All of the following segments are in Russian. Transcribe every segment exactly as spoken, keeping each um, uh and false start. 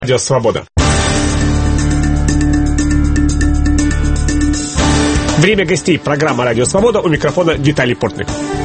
Радио Свобода. Время гостей. Программа «Радио Свобода». У микрофона Виталий Портник.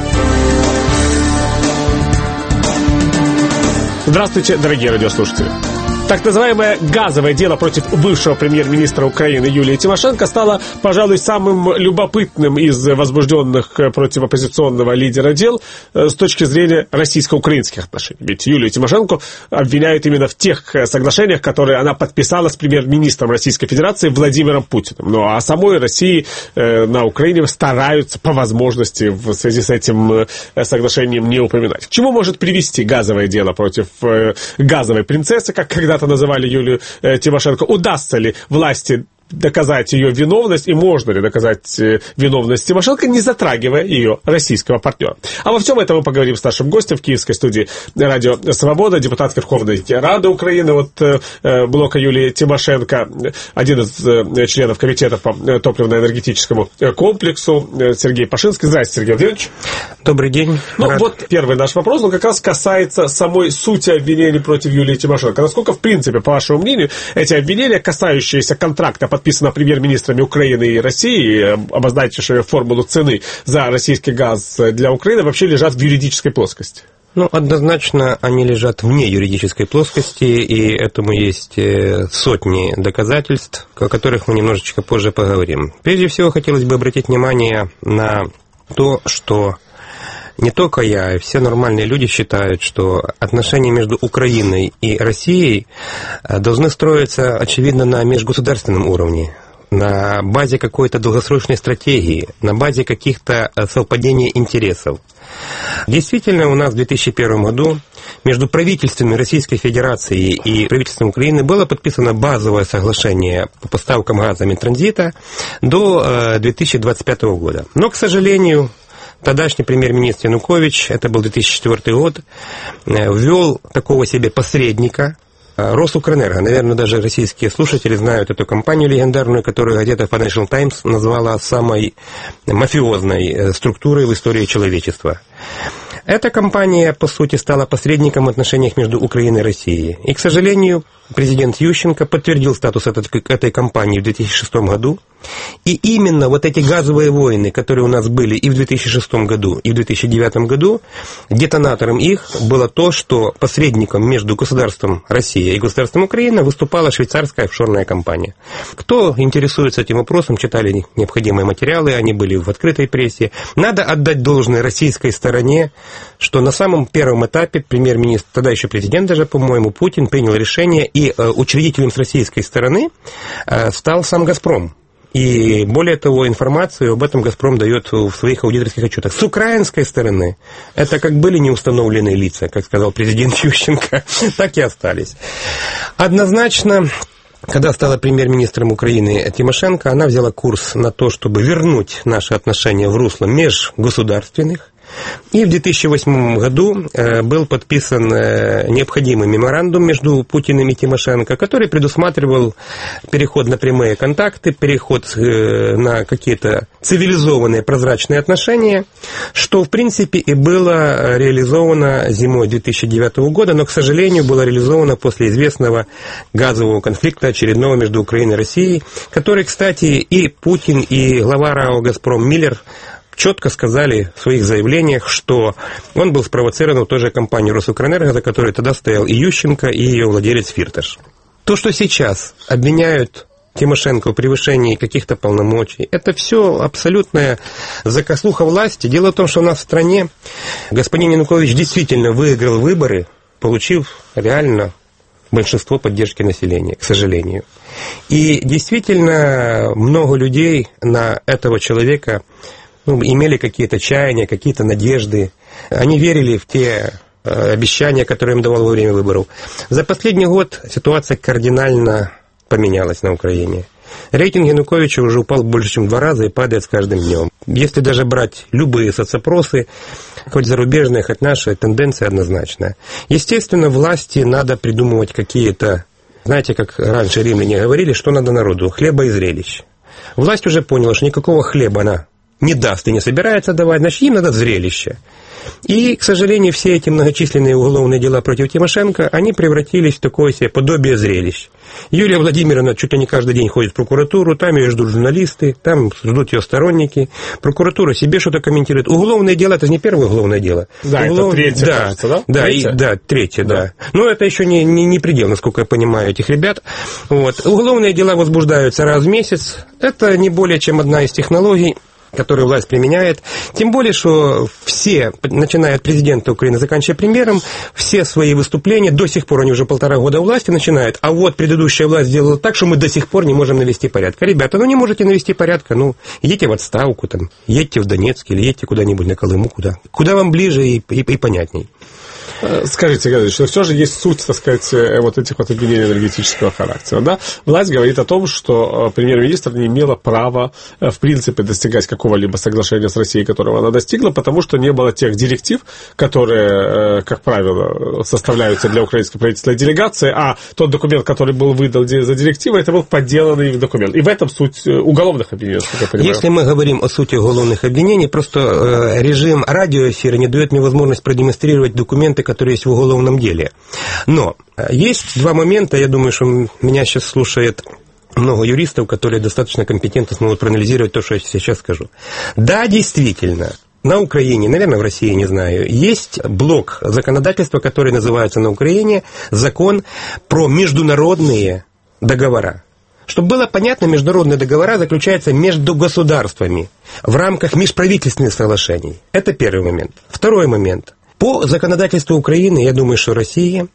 Здравствуйте, дорогие радиослушатели. Так называемое газовое дело против бывшего премьер-министра Украины Юлии Тимошенко стало, пожалуй, самым любопытным из возбужденных против оппозиционного лидера дел с точки зрения российско-украинских отношений. Ведь Юлию Тимошенко обвиняют именно в тех соглашениях, которые она подписала с премьер-министром Российской Федерации Владимиром Путиным. Ну а о самой России на Украине стараются по возможности в связи с этим соглашением не упоминать. К чему может привести газовое дело против газовой принцессы, как когда называли Юлию э, Тимошенко? Удастся ли власти доказать ее виновность и можно ли доказать э, виновность Тимошенко, не затрагивая ее российского партнера? А во всем этом мы поговорим с нашим гостем в киевской студии «Радио Свобода», депутат Верховной Рады Украины от э, блока Юлии Тимошенко, один из э, членов комитета по топливно-энергетическому комплексу э, Сергей Пашинский. Здравствуйте, Сергей Владимирович. Добрый день. Ну Рад. Вот первый наш вопрос, он как раз касается самой сути обвинений против Юлии Тимошенко. Насколько, в принципе, по вашему мнению, эти обвинения, касающиеся контракта, подписанного премьер-министрами Украины и России, обозначившие формулу цены за российский газ для Украины, вообще лежат в юридической плоскости? Ну, однозначно, они лежат вне юридической плоскости, и этому есть сотни доказательств, о которых мы немножечко позже поговорим. Прежде всего, хотелось бы обратить внимание на то, что не только я, и все нормальные люди считают, что отношения между Украиной и Россией должны строиться, очевидно, на межгосударственном уровне, на базе какой-то долгосрочной стратегии, на базе каких-то совпадений интересов. Действительно, у нас в две тысячи первом году между правительствами Российской Федерации и правительством Украины было подписано базовое соглашение по поставкам газа Минтранзита до две тысячи двадцать пятого года. Но, к сожалению, тогдашний премьер-министр Янукович, это был две тысячи четвёртый год, ввел такого себе посредника, Росукрэнерго. Наверное, даже российские слушатели знают эту компанию легендарную, которую газета Financial Times назвала самой мафиозной структурой в истории человечества. Эта компания, по сути, стала посредником в отношениях между Украиной и Россией. И, к сожалению, президент Ющенко подтвердил статус этой, этой компании в две тысячи шестом году. И именно вот эти газовые войны, которые у нас были и в две тысячи шестом году, и в две тысячи девятом году, детонатором их было то, что посредником между государством Россия и государством Украина выступала швейцарская офшорная компания. Кто интересуется этим вопросом, читали необходимые материалы, они были в открытой прессе. Надо отдать должное российской стороне, что на самом первом этапе премьер-министр, тогда еще президент даже, по-моему, Путин, принял решение, и э, учредителем с российской стороны э, стал сам «Газпром». И более того, информацию об этом «Газпром» дает в своих аудиторских отчетах. С украинской стороны это как были неустановленные лица, как сказал президент Ющенко, так и остались. Однозначно, когда стала премьер-министром Украины Тимошенко, она взяла курс на то, чтобы вернуть наши отношения в русло межгосударственных. И в две тысячи восьмом году был подписан необходимый меморандум между Путиным и Тимошенко, который предусматривал переход на прямые контакты, переход на какие-то цивилизованные прозрачные отношения, что, в принципе, и было реализовано зимой две тысячи девятого года, но, к сожалению, было реализовано после известного газового конфликта очередного между Украиной и Россией, который, кстати, и Путин, и глава РАО «Газпром» Миллер четко сказали в своих заявлениях, что он был спровоцирован в той же компании Росукрэнерго, за которой тогда стоял и Ющенко, и ее владелец Фирташ. То, что сейчас обвиняют Тимошенко в превышении каких-то полномочий, это все абсолютная закослуха власти. Дело в том, что у нас в стране господин Янукович действительно выиграл выборы, получив реально большинство поддержки населения, к сожалению. И действительно много людей на этого человека ну, имели какие-то чаяния, какие-то надежды. Они верили в те э, обещания, которые им давал во время выборов. За последний год ситуация кардинально поменялась на Украине. Рейтинг Януковича уже упал больше, чем в два раза и падает с каждым днем. Если даже брать любые соцопросы, хоть зарубежные, хоть наши, тенденция однозначная. Естественно, власти надо придумывать какие-то, знаете, как раньше римляне говорили, что надо народу, хлеба и зрелищ. Власть уже поняла, что никакого хлеба она не даст и не собирается давать, значит, им надо зрелище. И, к сожалению, все эти многочисленные уголовные дела против Тимошенко, они превратились в такое себе подобие зрелищ. Юлия Владимировна чуть ли не каждый день ходит в прокуратуру, там ее ждут журналисты, там ждут ее сторонники. Прокуратура себе что-то комментирует. Уголовное дело, это же не первое уголовное дело. Да, Уголов... это третье, да, кажется, да? Да, третье? И, да третье, да. да. Но это еще не, не, не предел, насколько я понимаю, этих ребят. Вот. Уголовные дела возбуждаются раз в месяц. Это не более чем одна из технологий, которую власть применяет. Тем более, что все, начиная от президента Украины, заканчивая премьером, все свои выступления, до сих пор, они уже полтора года у власти начинают, а вот предыдущая власть сделала так, что мы до сих пор не можем навести порядка. Ребята, ну не можете навести порядка, ну идите в отставку, там, едьте в Донецк или едьте куда-нибудь на Колыму, куда. Куда вам ближе и, и, и понятней. Скажите, Геннадий, что все же есть суть, так сказать, вот этих вот обвинений энергетического характера. Да? Власть говорит о том, что премьер-министр не имела права, в принципе, достигать какого-либо соглашения с Россией, которого она достигла, потому что не было тех директив, которые, как правило, составляются для украинской правительственной делегации, а тот документ, который был выдан за директивой, это был подделанный документ. И в этом суть уголовных обвинений, как я понимаю. Если мы говорим о сути уголовных обвинений, просто режим радиоэфира не дает мне возможность продемонстрировать документы, которые есть в уголовном деле. Но есть два момента, я думаю, что меня сейчас слушает много юристов, которые достаточно компетентно смогут проанализировать то, что я сейчас скажу. Да, действительно, на Украине, наверное, в России, не знаю, есть блок законодательства, который называется на Украине «Закон про международные договора». Чтобы было понятно, международные договора заключаются между государствами в рамках межправительственных соглашений. Это первый момент. Второй момент. По законодательству Украины, я думаю, что России,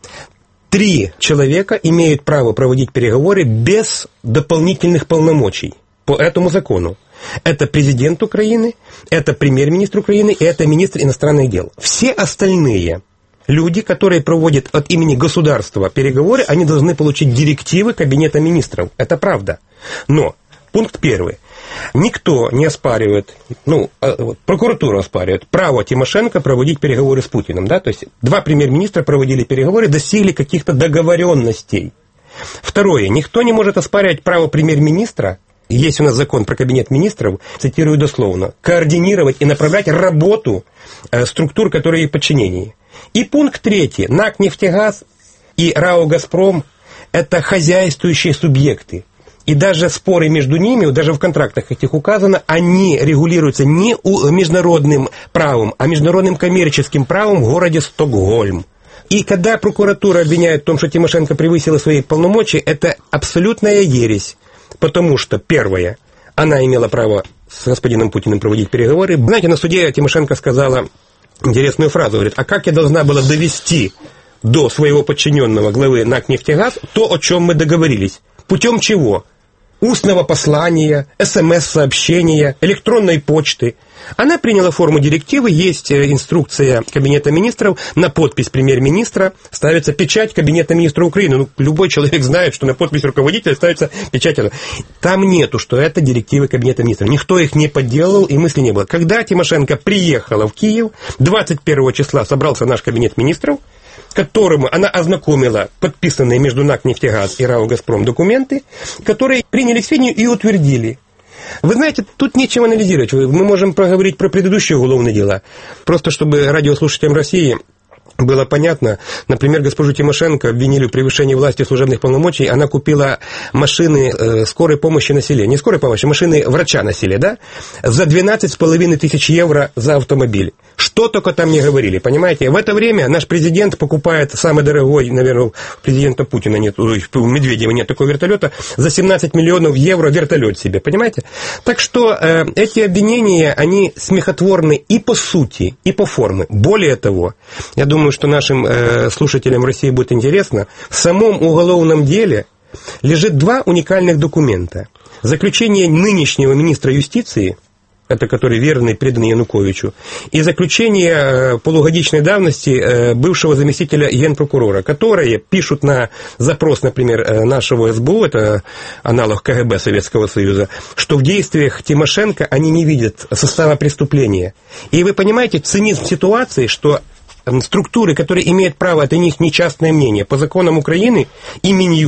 три человека имеют право проводить переговоры без дополнительных полномочий по этому закону. Это президент Украины, это премьер-министр Украины и это министр иностранных дел. Все остальные люди, которые проводят от имени государства переговоры, они должны получить директивы Кабинета министров. Это правда. Но, пункт первый. Никто не оспаривает, ну, прокуратура оспаривает право Тимошенко проводить переговоры с Путиным, да, то есть два премьер-министра проводили переговоры, достигли каких-то договоренностей. Второе, никто не может оспаривать право премьер-министра, есть у нас закон про Кабинет министров, цитирую дословно, координировать и направлять работу структур, которые ей подчинении. И пункт третий, НАК «Нефтегаз» и РАО «Газпром» – это хозяйствующие субъекты. И даже споры между ними, даже в контрактах этих указано, они регулируются не международным правом, а международным коммерческим правом в городе Стокгольм. И когда прокуратура обвиняет в том, что Тимошенко превысила свои полномочия, это абсолютная ересь. Потому что, первое, она имела право с господином Путиным проводить переговоры. Знаете, на суде Тимошенко сказала интересную фразу, говорит, а как я должна была довести до своего подчиненного главы НАК «Нефтегаз» то, о чем мы договорились? Путем чего? Устного послания, смс-сообщения, электронной почты. Она приняла форму директивы, есть инструкция Кабинета министров, на подпись премьер-министра ставится печать Кабинета министра Украины. Ну, любой человек знает, что на подпись руководителя ставится печать. Там нету, что это директивы Кабинета министров. Никто их не подделал, и мысли не было. Когда Тимошенко приехала в Киев, двадцать первого числа собрался наш Кабинет министров, которому она ознакомила подписанные между НАК «Нефтегаз» и РАО «Газпром» документы, которые приняли к сведению и утвердили. Вы знаете, тут нечего анализировать. Мы можем проговорить про предыдущие уголовные дела. Просто чтобы радиослушателям России было понятно, например, госпожу Тимошенко обвинили в превышении власти служебных полномочий, она купила машины э, скорой помощи на селе, не скорой помощи, машины врача на селе, да, за двенадцать с половиной тысяч евро за автомобиль. Что только там не говорили, понимаете? В это время наш президент покупает самый дорогой, наверное, у президента Путина нет, у Медведева нет такого вертолета, за семнадцать миллионов евро вертолет себе, понимаете? Так что э, эти обвинения, они смехотворны и по сути, и по форме. Более того, я думаю, что нашим э, слушателям в России будет интересно, в самом уголовном деле лежит два уникальных документа. Заключение нынешнего министра юстиции, это который верный, преданный Януковичу, и заключение э, полугодичной давности э, бывшего заместителя генпрокурора, которые пишут на запрос, например, э, нашего СБУ, это аналог КГБ Советского Союза, что в действиях Тимошенко они не видят состава преступления. И вы понимаете цинизм ситуации, что структуры, которые имеют право, это них не частное мнение. По законам Украины и Минюст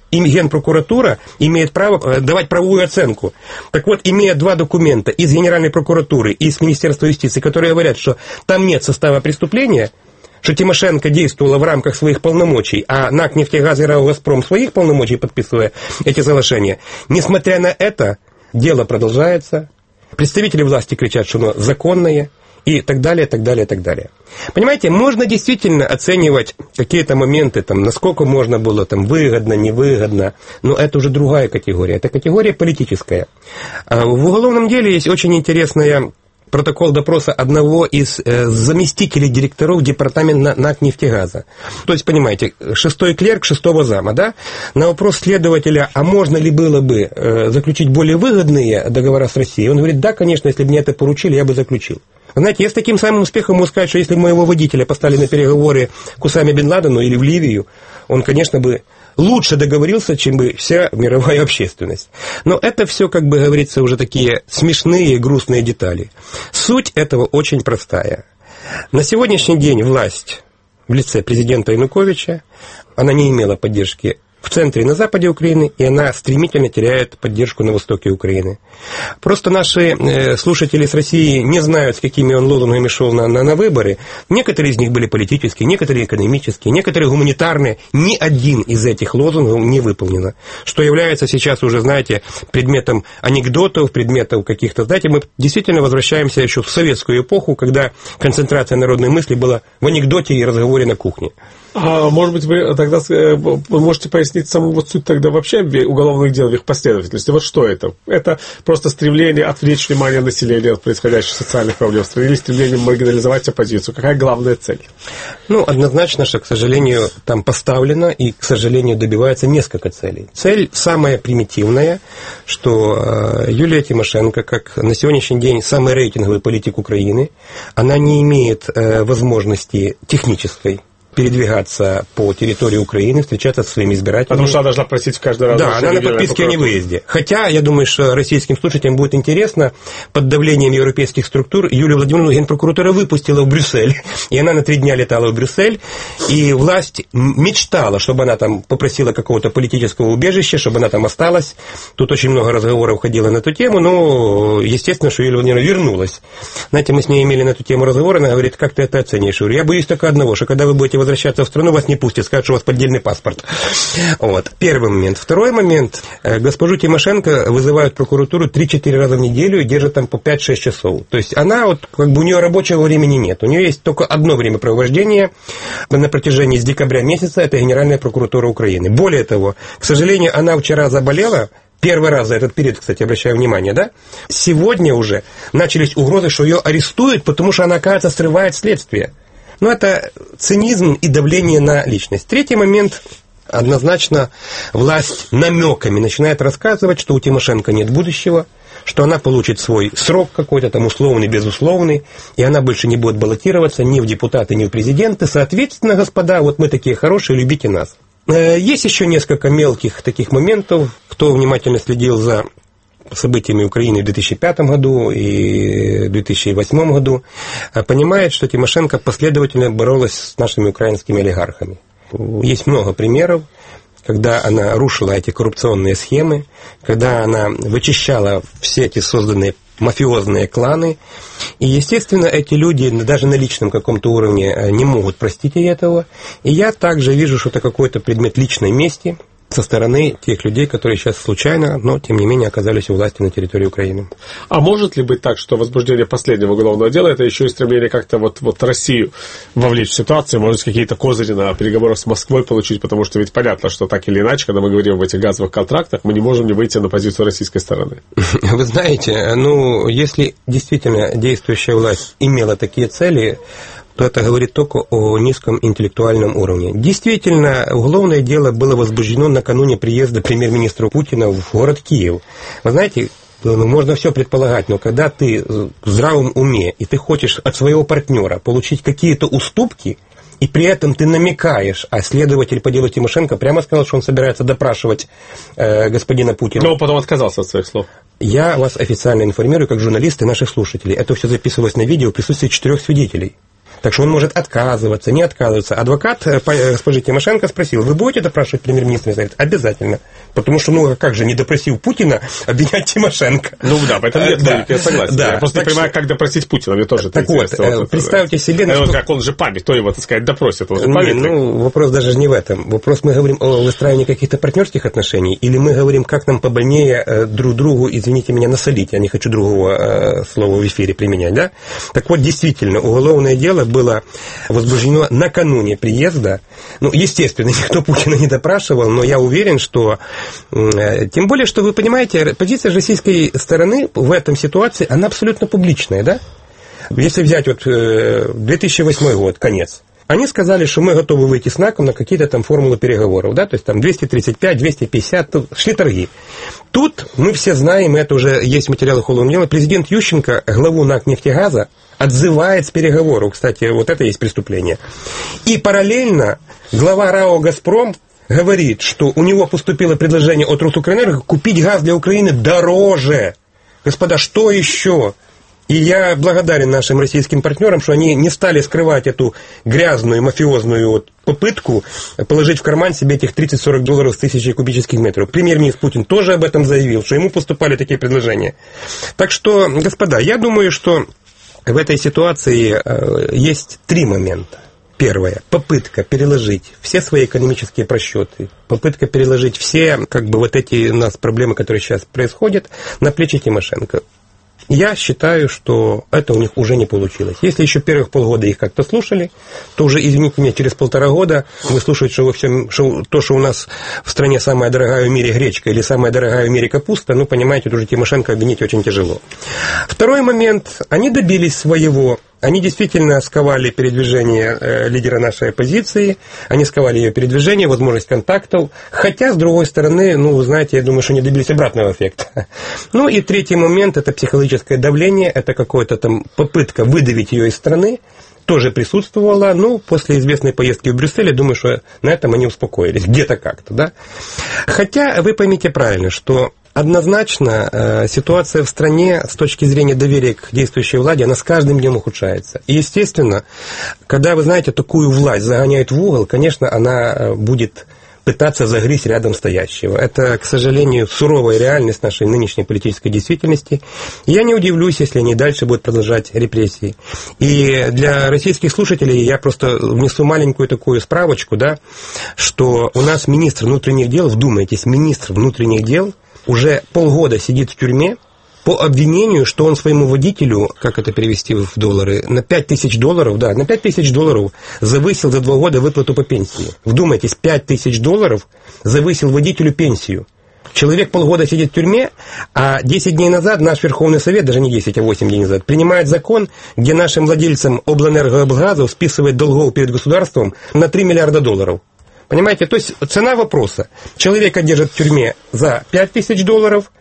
и Генпрокуратура имеет право давать правовую оценку. Так вот, имея два документа из Генеральной прокуратуры и из Министерства юстиции, которые говорят, что там нет состава преступления, что Тимошенко действовала в рамках своих полномочий, а НАК «Нефтегаз» и РАО «Газпром» своих полномочий подписывая эти соглашения. Несмотря на это, дело продолжается, представители власти кричат, что оно законное, и так далее, так далее, так далее. Понимаете, можно действительно оценивать какие-то моменты, там, насколько можно было там, выгодно, невыгодно, но это уже другая категория, это категория политическая. В уголовном деле есть очень интересная протокол допроса одного из э, заместителей директоров департамента НАК «Нефтегаза». То есть, понимаете, шестой клерк шестого зама, да? На вопрос следователя, а можно ли было бы э, заключить более выгодные договора с Россией, он говорит, да, конечно, если бы мне это поручили, я бы заключил. Знаете, я с таким самым успехом могу сказать, что если бы моего водителя поставили на переговоры к Усаме бен Ладену или в Ливию, он, конечно, бы лучше договорился, чем бы вся мировая общественность. Но это все, как бы говорится, уже такие смешные и грустные детали. Суть этого очень простая. На сегодняшний день власть в лице президента Януковича, она не имела поддержки в центре и на западе Украины, и она стремительно теряет поддержку на востоке Украины. Просто наши э, слушатели с России не знают, с какими он лозунгами шел на, на, на выборы. Некоторые из них были политические, некоторые экономические, некоторые гуманитарные. Ни один из этих лозунгов не выполнено. Что является сейчас уже, знаете, предметом анекдотов, предметом каких-то... Знаете, мы действительно возвращаемся еще в советскую эпоху, когда концентрация народной мысли была в анекдоте и разговоре на кухне. А может быть, вы тогда вы можете пояснить саму вот суть тогда вообще уголовных дел в их последовательности? Вот что это? Это просто стремление отвлечь внимание населения от происходящих социальных проблем в стране или стремление маргинализовать оппозицию? Какая главная цель? Ну, однозначно, что, к сожалению, там поставлено и, к сожалению, добивается несколько целей. Цель самая примитивная, что Юлия Тимошенко, как на сегодняшний день самый рейтинговый политик Украины, она не имеет возможности технической передвигаться по территории Украины, встречаться со своими избирателями. Потому что она должна просить каждый раз... Да, она на подписке о невыезде. Хотя, я думаю, что российским слушателям будет интересно, под давлением европейских структур Юлию Владимировну Генпрокуратура выпустила в Брюссель, и она на три дня летала в Брюссель, и власть мечтала, чтобы она там попросила какого-то политического убежища, чтобы она там осталась. Тут очень много разговоров ходило на эту тему, но, естественно, что Юлия Владимировна вернулась. Знаете, мы с ней имели на эту тему разговор, она говорит, как ты это оценишь? Я боюсь только одного, что когда вы будете возвращаться в страну, вас не пустят, скажут, что у вас поддельный паспорт. Вот. Первый момент. Второй момент. Госпожу Тимошенко вызывают в прокуратуру три-четыре раза в неделю и держат там по пять-шесть часов. То есть она, вот, как бы у нее рабочего времени нет. У нее есть только одно времяпровождение на протяжении с декабря месяца, это Генеральная прокуратура Украины. Более того, к сожалению, она вчера заболела, первый раз за этот период, кстати, обращаю внимание, да? Сегодня уже начались угрозы, что ее арестуют, потому что она, оказывается, срывает следствие. Но это цинизм и давление на личность. Третий момент. Однозначно власть намеками начинает рассказывать, что у Тимошенко нет будущего, что она получит свой срок какой-то, там условный, безусловный, и она больше не будет баллотироваться ни в депутаты, ни в президенты. Соответственно, господа, вот мы такие хорошие, любите нас. Есть еще несколько мелких таких моментов. Кто внимательно следил за событиями Украины в две тысячи пятом году и в две тысячи восьмом году, понимает, что Тимошенко последовательно боролась с нашими украинскими олигархами. Есть много примеров, когда она рушила эти коррупционные схемы, когда она вычищала все эти созданные мафиозные кланы. И, естественно, эти люди даже на личном каком-то уровне не могут простить ей этого. И я также вижу, что это какой-то предмет личной мести со стороны тех людей, которые сейчас случайно, но, тем не менее, оказались у власти на территории Украины. А может ли быть так, что возбуждение последнего уголовного дела – это еще и стремление как-то вот, вот Россию вовлечь в ситуацию, может, какие-то козыри на переговорах с Москвой получить, потому что ведь понятно, что так или иначе, когда мы говорим об этих газовых контрактах, мы не можем не выйти на позицию российской стороны. Вы знаете, ну, если действительно действующая власть имела такие цели, то это говорит только о низком интеллектуальном уровне. Действительно, уголовное дело было возбуждено накануне приезда премьер-министра Путина в город Киев. Вы знаете, можно все предполагать, но когда ты в здравом уме, и ты хочешь от своего партнера получить какие-то уступки, и при этом ты намекаешь, а следователь по делу Тимошенко прямо сказал, что он собирается допрашивать э, господина Путина. Но он потом отказался от своих слов. Я вас официально информирую, как журналист и наших слушателей. Это все записывалось на видео в присутствии четырех свидетелей. Так что он может отказываться, не отказываться. Адвокат госпожи Тимошенко спросил, вы будете допрашивать премьер-министра? Говорит, обязательно. Потому что, ну, как же, не допросив Путина, обвинять Тимошенко? Ну, да, в этом нет да. логики, я согласен. Да. Я просто не понимаю, как допросить Путина, мне тоже так это вот, вот, представьте это, себе... Ну, как он же память, то его, так сказать, допросит, он же память. Ну, вопрос даже не в этом. Вопрос, мы говорим о выстраивании каких-то партнерских отношений, или мы говорим, как нам побольнее друг другу, извините меня, насолить, я не хочу другого слова в эфире применять, да? Так вот, действительно, уголовное дело было возбуждено накануне приезда. Ну, естественно, никто Путина не допрашивал, но я уверен, что... Тем более, что вы понимаете, позиция российской стороны в этом ситуации, она абсолютно публичная, да? Если взять вот две тысячи восьмой год, конец, они сказали, что мы готовы выйти с НАКом на какие-то там формулы переговоров, да, то есть там двести тридцать пять, двести пятьдесят, шли торги. Тут мы все знаем, это уже есть материалы уголовного дела, президент Ющенко, главу НАК «Нефтегаза», отзывает с переговоров, кстати, вот это есть преступление. И параллельно глава РАО «Газпром» говорит, что у него поступило предложение от Росукрэнерго купить газ для Украины дороже. Господа, что еще? И я благодарен нашим российским партнерам, что они не стали скрывать эту грязную, мафиозную вот попытку положить в карман себе этих тридцать-сорок долларов с тысячи кубических метров. Премьер-министр Путин тоже об этом заявил, что ему поступали такие предложения. Так что, господа, я думаю, что в этой ситуации есть три момента. Первое. Попытка переложить все свои экономические просчеты, попытка переложить все, как бы, вот эти у нас проблемы, которые сейчас происходят, на плечи Тимошенко. Я считаю, что это у них уже не получилось. Если еще первых полгода их как-то слушали, то уже, извините меня, через полтора года вы слушаете, что, во всем, что то, что у нас в стране самая дорогая в мире гречка или самая дорогая в мире капуста, ну, понимаете, уже Тимошенко обвинить очень тяжело. Второй момент. Они добились своего. Они действительно сковали передвижение э, лидера нашей оппозиции, они сковали ее передвижение, возможность контактов, хотя, с другой стороны, ну, вы знаете, я думаю, что не добились обратного эффекта. Ну, и третий момент, это психологическое давление, это какая-то там попытка выдавить ее из страны, тоже присутствовала, ну, после известной поездки в Брюссель, я думаю, что на этом они успокоились, где-то как-то, да. Хотя, вы поймите правильно, что... Однозначно, э, ситуация в стране с точки зрения доверия к действующей власти, она с каждым днем ухудшается. И, естественно, когда, вы знаете, такую власть загоняют в угол, конечно, она будет пытаться загрызть рядом стоящего. Это, к сожалению, суровая реальность нашей нынешней политической действительности. И я не удивлюсь, если они дальше будут продолжать репрессии. И для российских слушателей я просто внесу маленькую такую справочку, да, что у нас министр внутренних дел, вдумайтесь, министр внутренних дел уже полгода сидит в тюрьме по обвинению, что он своему водителю, как это перевести в доллары, на пять тысяч долларов, да, на пять тысяч долларов завысил за два года выплату по пенсии. Вдумайтесь, пять тысяч долларов завысил водителю пенсию. Человек полгода сидит в тюрьме, а десять дней назад наш Верховный Совет, даже не десять, а восемь дней назад, принимает закон, где нашим владельцам облэнергообгазов списывает долгов перед государством на три миллиарда долларов. Понимаете, то есть цена вопроса. Человека держат в тюрьме за пять тысяч долларов,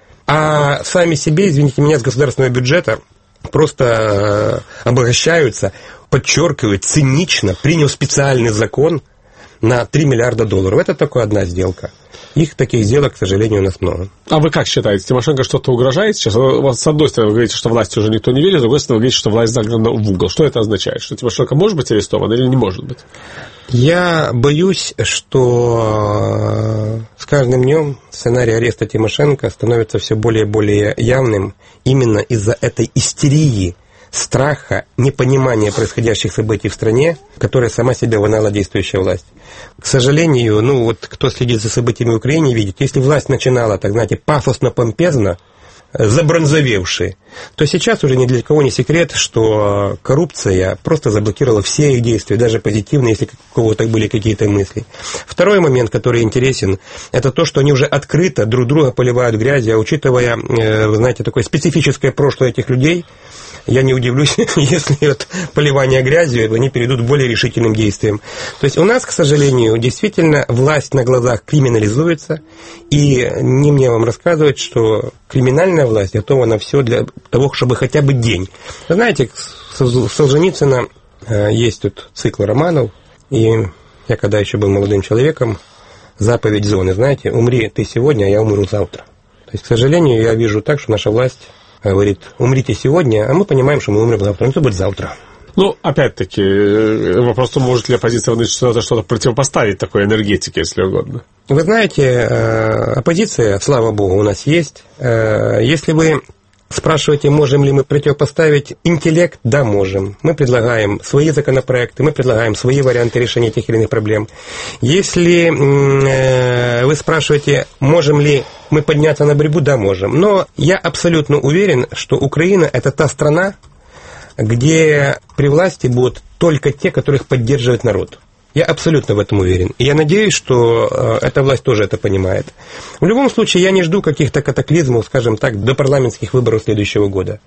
а сами себе, извините меня, с государственного бюджета просто обогащаются, подчеркивают, цинично, приняв специальный закон на три миллиарда долларов. Это только одна сделка. Их таких сделок, к сожалению, у нас много. А вы как считаете, Тимошенко что-то угрожает сейчас? Вот с одной стороны, вы говорите, что власти уже никто не верит, с другой стороны, вы говорите, что власть загнана в угол. Что это означает? Что Тимошенко может быть арестован или не может быть? Я боюсь, что с каждым днем сценарий ареста Тимошенко становится все более и более явным именно из-за этой истерии, страха, непонимания происходящих событий в стране, которая сама себя вынала действующая власть. К сожалению, ну вот кто следит за событиями в Украине, видит, если власть начинала, так знаете, пафосно-помпезно, забронзовевшие, то сейчас уже ни для кого не секрет, что коррупция просто заблокировала все их действия, даже позитивные, если у кого-то были какие-то мысли. Второй момент, который интересен, это то, что они уже открыто друг друга поливают грязью, а учитывая, вы знаете, такое специфическое прошлое этих людей, я не удивлюсь, если от поливания грязью они перейдут к более решительным действиям. То есть у нас, к сожалению, действительно власть на глазах криминализуется, и не мне вам рассказывать, что криминальная власть готова на все для того, чтобы хотя бы день. Вы знаете, у Солженицына есть тут цикл романов, и я когда еще был молодым человеком, заповедь зоны, знаете, умри ты сегодня, а я умру завтра. То есть, к сожалению, я вижу так, что наша власть говорит, умрите сегодня, а мы понимаем, что мы умрем завтра. Ну, это будет завтра. Ну, опять-таки, вопрос, может ли оппозиция вынуждена что-то противопоставить такой энергетике, если угодно. Вы знаете, оппозиция, слава богу, у нас есть. Если вы спрашиваете, можем ли мы противопоставить интеллект, да, можем. Мы предлагаем свои законопроекты, мы предлагаем свои варианты решения тех или иных проблем. Если вы спрашиваете, можем ли мы подняться на борьбу, да, можем. Но я абсолютно уверен, что Украина – это та страна, где при власти будут только те, которых поддерживает народ. Я абсолютно в этом уверен. И я надеюсь, что эта власть тоже это понимает. В любом случае, я не жду каких-то катаклизмов, скажем так, до парламентских выборов следующего года.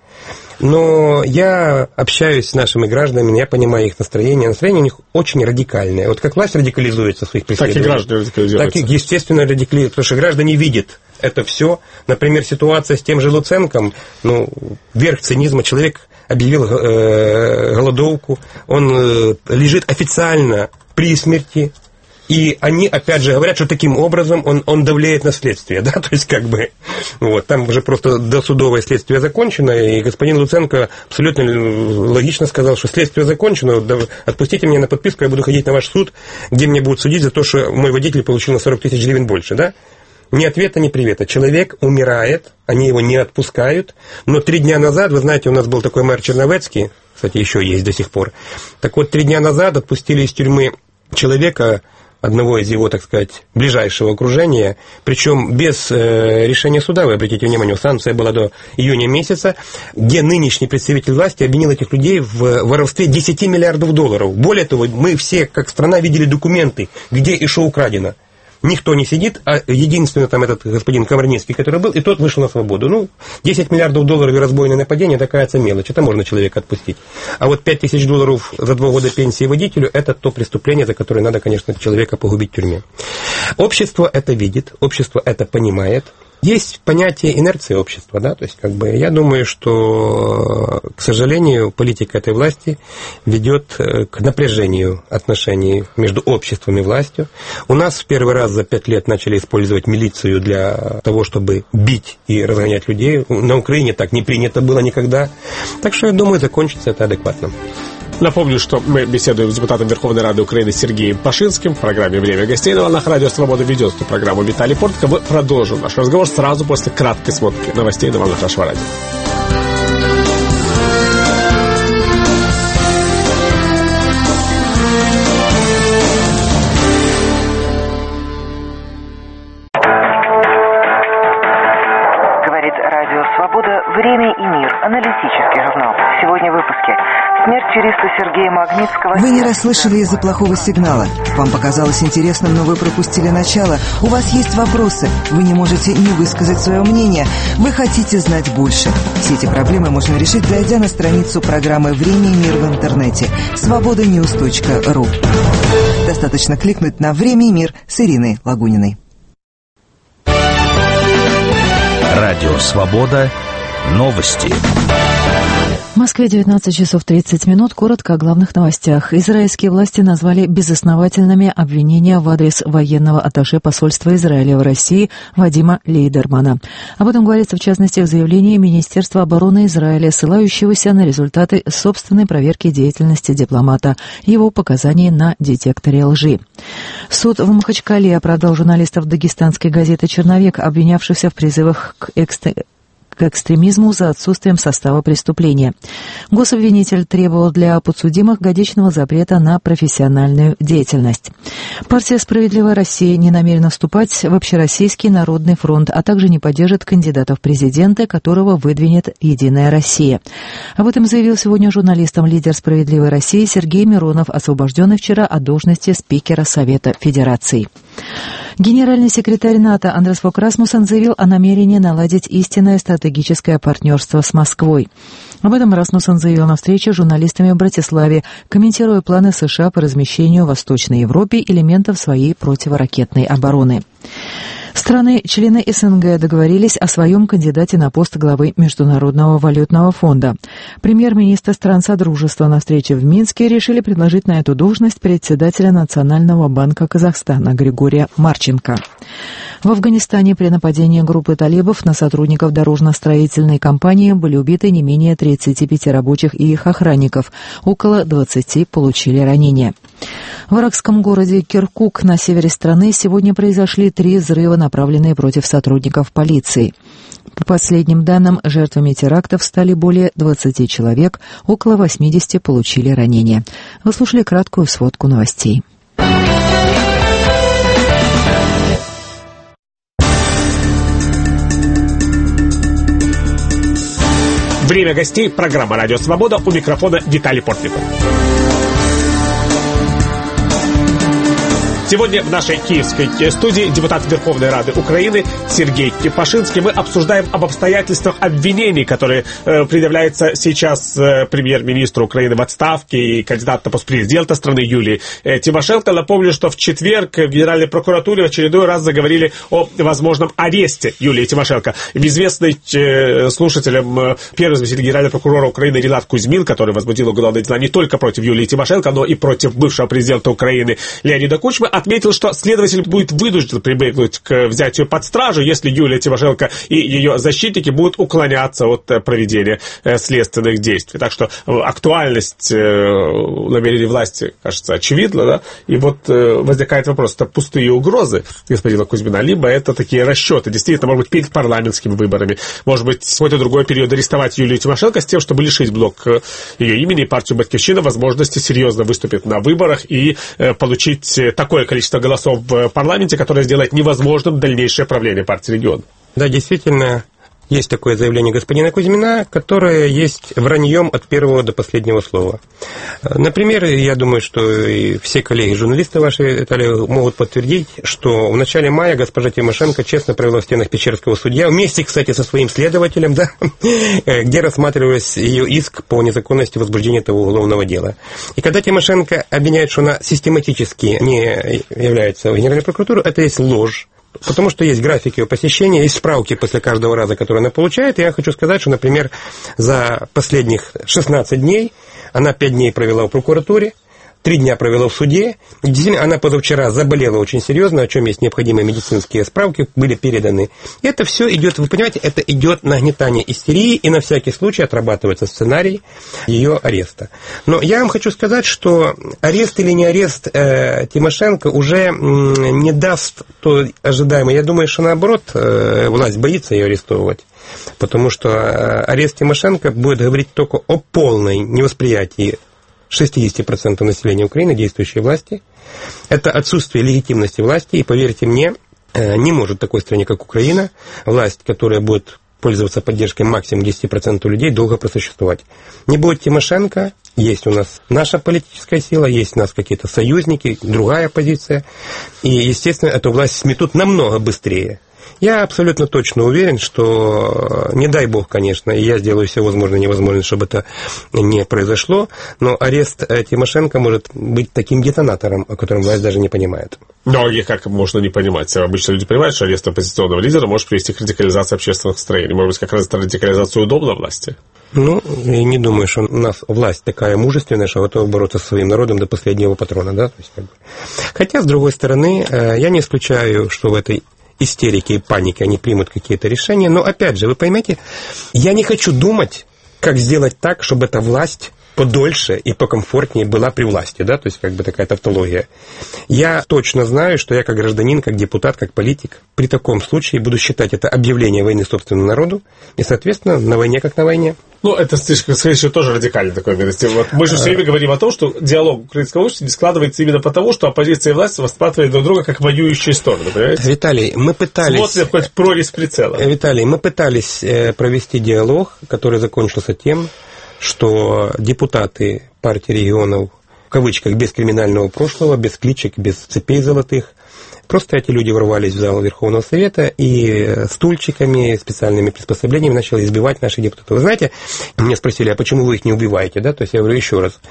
Но я общаюсь с нашими гражданами, я понимаю их настроение. Настроение у них очень радикальное. Вот как власть радикализуется в своих преследованиях, так и граждане радикализируются. Так и, естественно, радикализуются, потому что граждане видят это все. Например, ситуация с тем же Луценком, ну, верх цинизма. Человек объявил э, голодовку, он э, лежит официально при смерти, и они, опять же, говорят, что таким образом он, он давляет на следствие, да, то есть, как бы, вот, там уже просто досудовое следствие закончено, и господин Луценко абсолютно логично сказал, что следствие закончено, да, отпустите меня на подписку, я буду ходить на ваш суд, где меня будут судить за то, что мой водитель получил на сорок тысяч гривен больше, да. Ни ответа, ни привета. Человек умирает, они его не отпускают, но три дня назад, вы знаете, у нас был такой мэр Черновецкий, кстати, еще есть до сих пор. Так вот, три дня назад отпустили из тюрьмы человека, одного из его, так сказать, ближайшего окружения, причем без э, решения суда, вы обратите внимание, санкция была до июня месяца, где нынешний представитель власти обвинил этих людей в воровстве десять миллиардов долларов. Более того, мы все, как страна, видели документы, где и что украдено. Никто не сидит, а единственный там этот господин Комарницкий, который был, и тот вышел на свободу. Ну, десять миллиардов долларов и разбойное нападение, такая мелочь, это можно человека отпустить. А вот пять тысяч долларов за два года пенсии водителю, это то преступление, за которое надо, конечно, человека погубить в тюрьме. Общество это видит, общество это понимает. Есть понятие инерции общества, да, то есть, как бы, я думаю, что, к сожалению, политика этой власти ведет к напряжению отношений между обществом и властью. У нас в первый раз за пять лет начали использовать милицию для того, чтобы бить и разгонять людей. На Украине так не принято было никогда. Так что, я думаю, закончится это адекватно. Напомню, что мы беседуем с депутатом Верховной Рады Украины Сергеем Пашинским в программе «Время гостей». На волнах Радио Свобода ведет эту программу Виталий Портко. Мы продолжим наш разговор сразу после краткой сводки новостей на волнах нашего радио. Говорит Радио Свобода «Время и мир». Аналитический журнал. Сегодня в выпуске. Смерть юриста Сергея Магнитского. Вы не расслышали из-за плохого сигнала. Вам показалось интересным, но вы пропустили начало. У вас есть вопросы. Вы не можете не высказать свое мнение. Вы хотите знать больше. Все эти проблемы можно решить, зайдя на страницу программы «Время и мир» в интернете свобода ньюс точка ру. Достаточно кликнуть на «Время и мир» с Ириной Лагуниной. Радио «Свобода». Новости. В Москве девятнадцать часов тридцать минут. Коротко о главных новостях. Израильские власти назвали безосновательными обвинения в адрес военного атташе посольства Израиля в России Вадима Лейдермана. Об этом говорится, в частности, в заявлении Министерства обороны Израиля, ссылающегося на результаты собственной проверки деятельности дипломата и его показаний на детекторе лжи. Суд в Махачкале оправдал журналистов дагестанской газеты «Черновик», обвинявшихся в призывах к экстремизму. к экстремизму за отсутствием состава преступления. Гособвинитель требовал для подсудимых годичного запрета на профессиональную деятельность. Партия «Справедливая Россия» не намерена вступать в Общероссийский народный фронт, а также не поддержит кандидата в президенты, которого выдвинет «Единая Россия». Об этом заявил сегодня журналистам лидер «Справедливой России» Сергей Миронов, освобожденный вчера от должности спикера Совета Федерации. Генеральный секретарь НАТО Андреас Фок Расмуссен заявил о намерении наладить истинное стратегическое партнерство с Москвой. Об этом Расмуссен заявил на встрече с журналистами в Братиславе, комментируя планы США по размещению в Восточной Европе элементов своей противоракетной обороны. Страны-члены СНГ договорились о своем кандидате на пост главы Международного валютного фонда. Премьер-министр стран Содружества на встрече в Минске решили предложить на эту должность председателя Национального банка Казахстана Григория Марченко. В Афганистане при нападении группы талибов на сотрудников дорожно-строительной компании были убиты не менее тридцати пяти рабочих и их охранников. Около двадцати получили ранения. В иракском городе Киркук на севере страны сегодня произошли три взрыва, направленные против сотрудников полиции. По последним данным, жертвами терактов стали более двадцати человек, около восьмидесяти получили ранения. Вы слушали краткую сводку новостей. Время гостей. Программа «Радио Свобода». У микрофона Виталий Портников. Сегодня в нашей киевской студии депутат Верховной Рады Украины Сергей Пашинский. Мы обсуждаем об обстоятельствах обвинений, которые э, предъявляются сейчас э, премьер-министру Украины в отставке и кандидат на пост президента страны Юлии э, Тимошенко. Напомню, что в четверг в Генеральной прокуратуре в очередной раз заговорили о возможном аресте Юлии Тимошенко. Известный э, слушателям э, первый заместитель генерального прокурора Украины Ринат Кузьмин, который возбудил уголовные дела не только против Юлии Тимошенко, но и против бывшего президента Украины Леонида Кучмы, отметил, что следователь будет вынужден прибегнуть к взятию под стражу, если Юлия Тимошенко и ее защитники будут уклоняться от проведения следственных действий. Так что актуальность намерений власти, кажется, очевидна, да? И вот возникает вопрос, это пустые угрозы господина Кузьмина, либо это такие расчеты, действительно, может быть, перед парламентскими выборами, может быть, в какой-то другой период арестовать Юлию Тимошенко с тем, чтобы лишить блок ее имени и партию «Батькивщина» возможности серьезно выступить на выборах и получить такое количество голосов в парламенте, которое сделает невозможным дальнейшее правление партии региона. Да, действительно, есть такое заявление господина Кузьмина, которое есть враньем от первого до последнего слова. Например, я думаю, что и все коллеги-журналисты ваши, Виталий, могут подтвердить, что в начале мая госпожа Тимошенко честно провела в стенах Печерского судья, вместе, кстати, со своим следователем, да, где рассматривалась ее иск по незаконности возбуждения этого уголовного дела. И когда Тимошенко обвиняет, что она систематически не является в Генеральной прокуратуре, это есть ложь. Потому что есть графики ее посещения, есть справки после каждого раза, которые она получает. И я хочу сказать, что, например, за последних шестнадцать дней она пять дней провела в прокуратуре, три дня провела в суде. И действительно, она позавчера заболела очень серьезно, о чем есть необходимые медицинские справки, были переданы. И это все идет, вы понимаете, это идет нагнетание истерии, и на всякий случай отрабатывается сценарий ее ареста. Но я вам хочу сказать, что арест или не арест э, Тимошенко уже м, не даст то ожидаемое. Я думаю, что наоборот, э, власть боится ее арестовывать. Потому что э, арест Тимошенко будет говорить только о полной невосприятии шестьдесят процентов населения Украины, действующей власти. Это отсутствие легитимности власти, и, поверьте мне, не может в такой стране, как Украина, власть, которая будет пользоваться поддержкой максимум десять процентов людей, долго просуществовать. Не будет Тимошенко, есть у нас наша политическая сила, есть у нас какие-то союзники, другая позиция, и, естественно, эту власть сметут намного быстрее. Я абсолютно точно уверен, что, не дай бог, конечно, и я сделаю все возможное и невозможное, чтобы это не произошло, но арест Тимошенко может быть таким детонатором, о котором власть даже не понимает. Но и как можно не понимать? Обычно люди понимают, что арест оппозиционного лидера может привести к радикализации общественных настроений. Может быть, как раз эта радикализация удобна власти? Ну, я не думаю, что у нас власть такая мужественная, что готова бороться со своим народом до последнего патрона, да? То есть, как бы. Хотя, с другой стороны, я не исключаю, что в этой истерики и паники они примут какие-то решения. Но, опять же, вы поймете, я не хочу думать, как сделать так, чтобы эта власть подольше и покомфортнее была при власти, да, то есть как бы такая тавтология. Я точно знаю, что я как гражданин, как депутат, как политик при таком случае буду считать это объявление войны собственному народу и, соответственно, на войне как на войне. Ну, это, скорее всего, тоже радикальный такой мир. Вот мы же все время говорим о том, что диалог украинского общества не складывается именно потому, что оппозиция и власть рассматривают друг друга как воюющие стороны, понимаете? Виталий, мы пытались... Смотрим хоть прорезь прицела. Виталий, мы пытались провести диалог, который закончился тем, что депутаты партии регионов, в кавычках, без криминального прошлого, без кличек, без цепей золотых, Просто эти люди ворвались в зал Верховного Совета и стульчиками, специальными приспособлениями начали избивать наших депутатов. Вы знаете, меня спросили, а почему вы их не убиваете, да? То есть я говорю еще раз.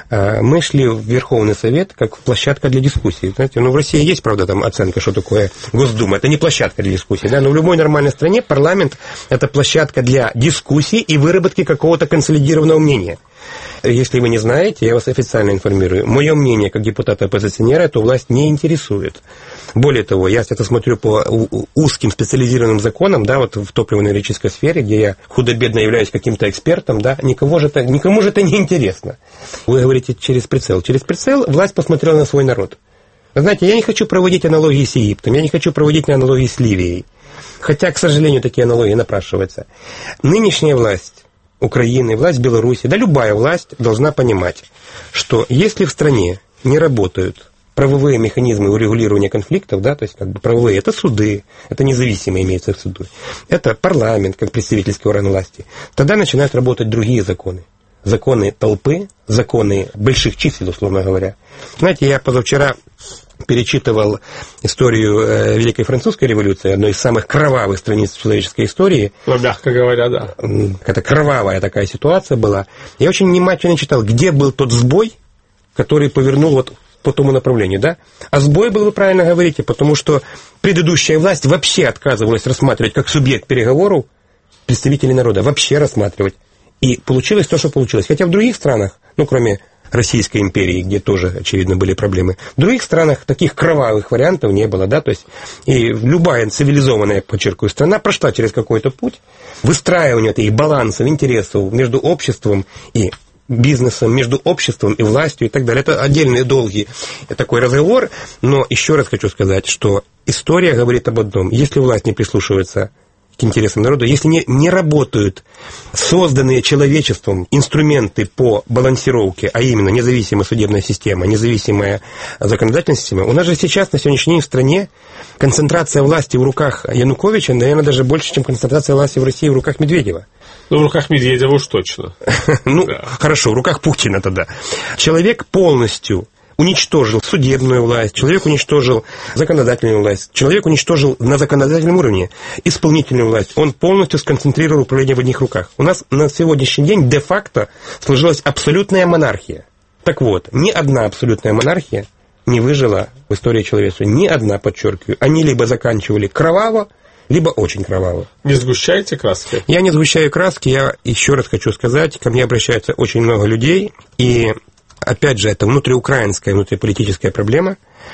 Мы шли в Верховный Совет как площадка для дискуссии. Знаете, ну в России есть, правда, там оценка, что такое Госдума. Это не площадка для дискуссии, да? Но в любой нормальной стране парламент – это площадка для дискуссий и выработки какого-то консолидированного мнения. Если вы не знаете, я вас официально информирую, мое мнение как депутата-оппозиционера эту власть не интересует. Более того, я это смотрю по узким специализированным законам, да, вот в топливно-энергетической сфере, где я худо-бедно являюсь каким-то экспертом, да, никого же это, никому же это не интересно. Вы говорите через прицел. Через прицел власть посмотрела на свой народ. Вы знаете, я не хочу проводить аналогии с Египтом, я не хочу проводить аналогии с Ливией. Хотя, к сожалению, такие аналогии напрашиваются. Нынешняя власть Украины, власть Беларуси, да любая власть должна понимать, что если в стране не работают правовые механизмы урегулирования конфликтов, да, то есть как бы правовые, это суды, это независимые имеются в суду, это парламент как представительский орган власти, тогда начинают работать другие законы. Законы толпы, законы больших чисел, условно говоря. Знаете, я позавчера перечитывал историю э, Великой Французской революции, одной из самых кровавых страниц человеческой истории. Ну, мягко говоря, да. Это кровавая такая ситуация была. Я очень внимательно читал, где был тот сбой, который повернул вот по тому направлению, да? А сбой был, вы правильно говорите, потому что предыдущая власть вообще отказывалась рассматривать как субъект переговоров представителей народа, вообще рассматривать. И получилось то, что получилось. Хотя в других странах, ну, кроме Российской империи, где тоже, очевидно, были проблемы, в других странах таких кровавых вариантов не было, да, то есть и любая цивилизованная, подчеркиваю, страна прошла через какой-то путь выстраивания этих балансов, интересов между обществом и бизнесом, между обществом и властью и так далее. Это отдельный долгий такой разговор, но еще раз хочу сказать, что история говорит об одном. Если власть не прислушивается к интересам народа, если не, не работают созданные человечеством инструменты по балансировке, а именно независимая судебная система, независимая законодательная система, у нас же сейчас на сегодняшний день в стране концентрация власти в руках Януковича, наверное, даже больше, чем концентрация власти в России в руках Медведева. Ну, в руках Медведева уж точно. Ну, хорошо, в руках Путина тогда. Человек полностью уничтожил судебную власть, человек уничтожил законодательную власть, человек уничтожил на законодательном уровне исполнительную власть. Он полностью сконцентрировал управление в одних руках. У нас на сегодняшний день де-факто сложилась абсолютная монархия. Так вот, ни одна абсолютная монархия не выжила в истории человечества. Ни одна, подчеркиваю. Они либо заканчивали кроваво, либо очень кроваво. Не сгущаете краски? Я не сгущаю краски. Я еще раз хочу сказать, ко мне обращается очень много людей, и опять же, это внутриукраинская, внутриполитическая проблема,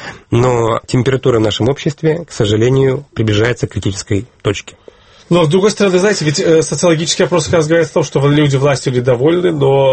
но температура в нашем обществе, к сожалению, приближается к критической точке. Но, с другой стороны, знаете, ведь социологический опрос как раз говорит о том, что люди властью недовольны,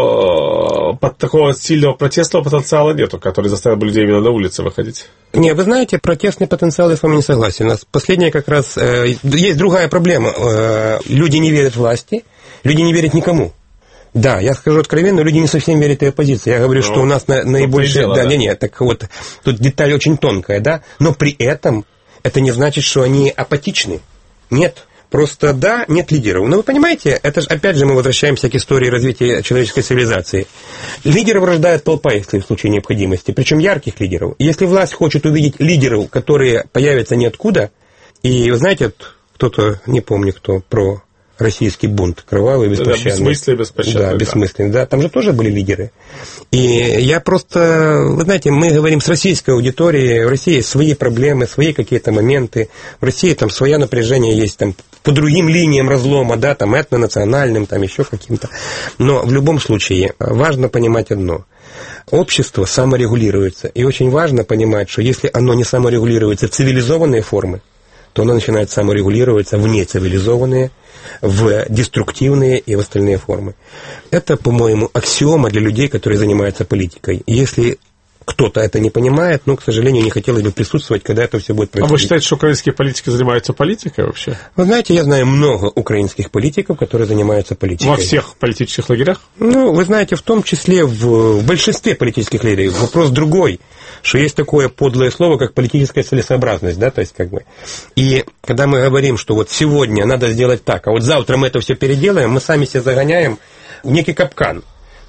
но под такого сильного протестного потенциала нету, который заставил бы людей именно на улице выходить. Не, вы знаете, протестный потенциал, я с вами не согласен. У нас последняя как раз... Э, есть другая проблема. Э, люди не верят власти, люди не верят никому. Да, я скажу откровенно, люди не совсем верят и оппозиции. Я говорю, ну, что у нас на, наибольшее... Да, да, нет, нет, так вот, тут деталь очень тонкая, да, но при этом это не значит, что они апатичны. Нет. Просто да, нет лидеров. Но вы понимаете, это же, опять же, мы возвращаемся к истории развития человеческой цивилизации. Лидеров рождает толпа, если в случае необходимости, причем ярких лидеров. Если власть хочет увидеть лидеров, которые появятся ниоткуда, и вы знаете, кто-то, не помню кто, про российский бунт, кровавый, беспощадный. Да, бессмысленный, беспощадный. Да, бессмысленный, да. Там же тоже были лидеры. И я просто, вы знаете, мы говорим с российской аудиторией, в России есть свои проблемы, свои какие-то моменты, в России там свое напряжение есть там по другим линиям разлома, да, там этнонациональным, там еще каким-то. Но в любом случае важно понимать одно. Общество саморегулируется. И очень важно понимать, что если оно не саморегулируется в цивилизованные формы, то оно начинает саморегулироваться в нецивилизованные, в деструктивные и в остальные формы. Это, по-моему, аксиома для людей, которые занимаются политикой. Если кто-то это не понимает, но, к сожалению, не хотелось бы присутствовать, когда это все будет происходить. А вы считаете, что украинские политики занимаются политикой вообще? Вы знаете, я знаю много украинских политиков, которые занимаются политикой. Во всех политических лагерях? Ну, вы знаете, в том числе в, в большинстве политических лагерей. Вопрос другой, что есть такое подлое слово, как политическая целесообразность, да, то есть как бы. И когда мы говорим, что вот сегодня надо сделать так, а вот завтра мы это все переделаем, мы сами себя загоняем в некий капкан.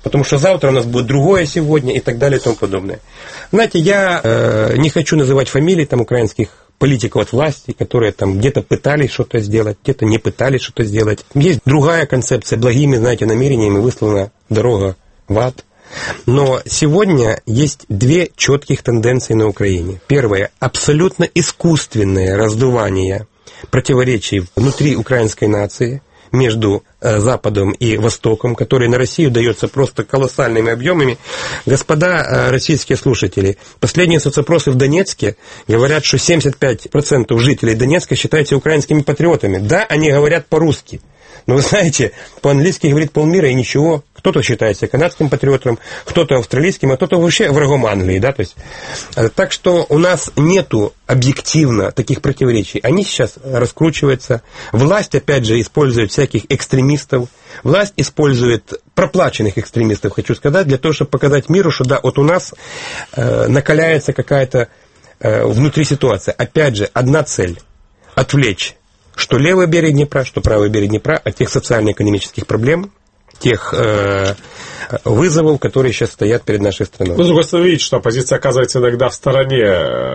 потому что завтра у нас будет другое сегодня и так далее и тому подобное. Знаете, я э, не хочу называть фамилии там украинских политиков от власти, которые там где-то пытались что-то сделать, где-то не пытались что-то сделать. Есть другая концепция, благими, знаете, намерениями выслана дорога в ад. Но сегодня есть две четких тенденции на Украине. Первое – абсолютно искусственное раздувание противоречий внутри украинской нации между Западом и Востоком, который на Россию дается просто колоссальными объемами. Господа российские слушатели, последние соцопросы в Донецке говорят, что семьдесят пять процентов жителей Донецка считаются украинскими патриотами. Да, они говорят по-русски. Но вы знаете, по-английски говорит полмира и ничего. Кто-то считается канадским патриотом, кто-то австралийским, а кто-то вообще врагом Англии. Да? То есть, так что у нас нету объективно таких противоречий. Они сейчас раскручиваются. Власть, опять же, использует всяких экстремистов. Власть использует проплаченных экстремистов, хочу сказать, для того, чтобы показать миру, что да, вот у нас э, накаляется какая-то э, внутри ситуация. Опять же, одна цель – отвлечь что левый берег Днепра, что правый берег Днепра от тех социально-экономических проблем, тех э, вызовов, которые сейчас стоят перед нашей страной. Ну, с другой стороны, видите, что оппозиция оказывается иногда в стороне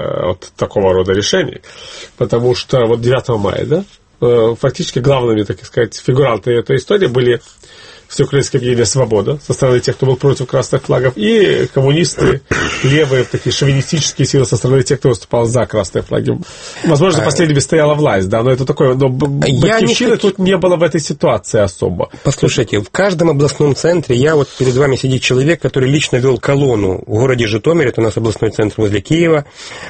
от такого рода решений, потому что вот девятого мая, да, э, фактически главными, так сказать, фигурантами этой истории были Всеукраинское объединение «Свобода» со стороны тех, кто был против красных флагов, и коммунисты, левые, такие шовинистические силы со стороны тех, кто выступал за красные флаги. Возможно, за последними стояла власть, да, но это такое, но батькивщины тут не было в этой ситуации особо. Послушайте, в каждом областном центре, я вот перед вами сидит человек, который лично вел колонну в городе Житомир, это у нас областной центр возле Киева,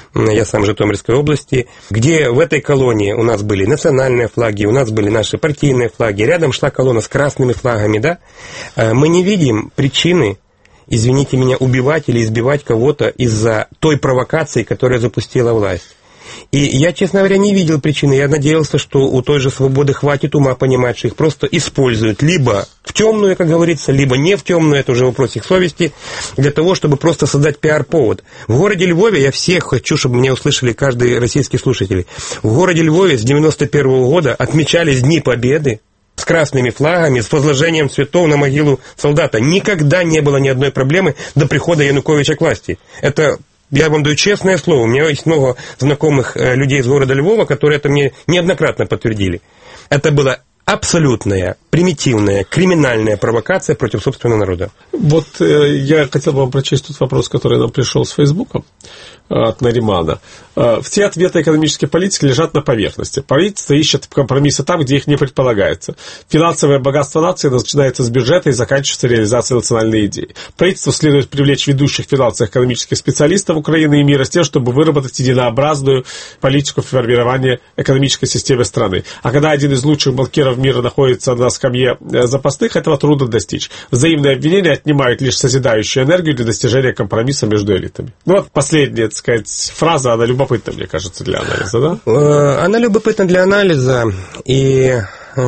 я сам в Житомирской области, где в этой колонии у нас были национальные флаги, у нас были наши партийные флаги, рядом шла колонна с красными флагами, да. Мы не видим причины, извините меня, убивать или избивать кого-то из-за той провокации, которую запустила власть. И я, честно говоря, не видел причины. Я надеялся, что у той же «Свободы» хватит ума понимать, что их просто используют либо в темную, как говорится, либо не в темную, это уже вопрос их совести, для того, чтобы просто создать пиар-повод. В городе Львове, я всех хочу, чтобы меня услышали каждый российский слушатель, в городе Львове с девяносто первого года отмечались Дни Победы, с красными флагами, с возложением цветов на могилу солдата. Никогда не было ни одной проблемы до прихода Януковича к власти. Это, я вам даю честное слово, у меня есть много знакомых людей из города Львова, которые это мне неоднократно подтвердили. Это было абсолютная, примитивная, криминальная провокация против собственного народа. Вот э, я хотел бы вам прочесть тот вопрос, который нам пришел с Фейсбука э, от Наримана. Э, все ответы экономической политики лежат на поверхности. Правительство ищет компромиссы там, где их не предполагается. Финансовое богатство нации начинается с бюджета и заканчивается реализацией национальной идеи. Правительству следует привлечь ведущих финансово-экономических специалистов Украины и мира с тем, чтобы выработать единообразную политику формирования экономической системы страны. А когда один из лучших банкиров мира находится на скамье запасных, этого трудно достичь. Взаимные обвинения отнимают лишь созидающую энергию для достижения компромисса между элитами. Ну вот последняя, так сказать, фраза, она любопытна, мне кажется, для анализа, да? Она любопытна для анализа, и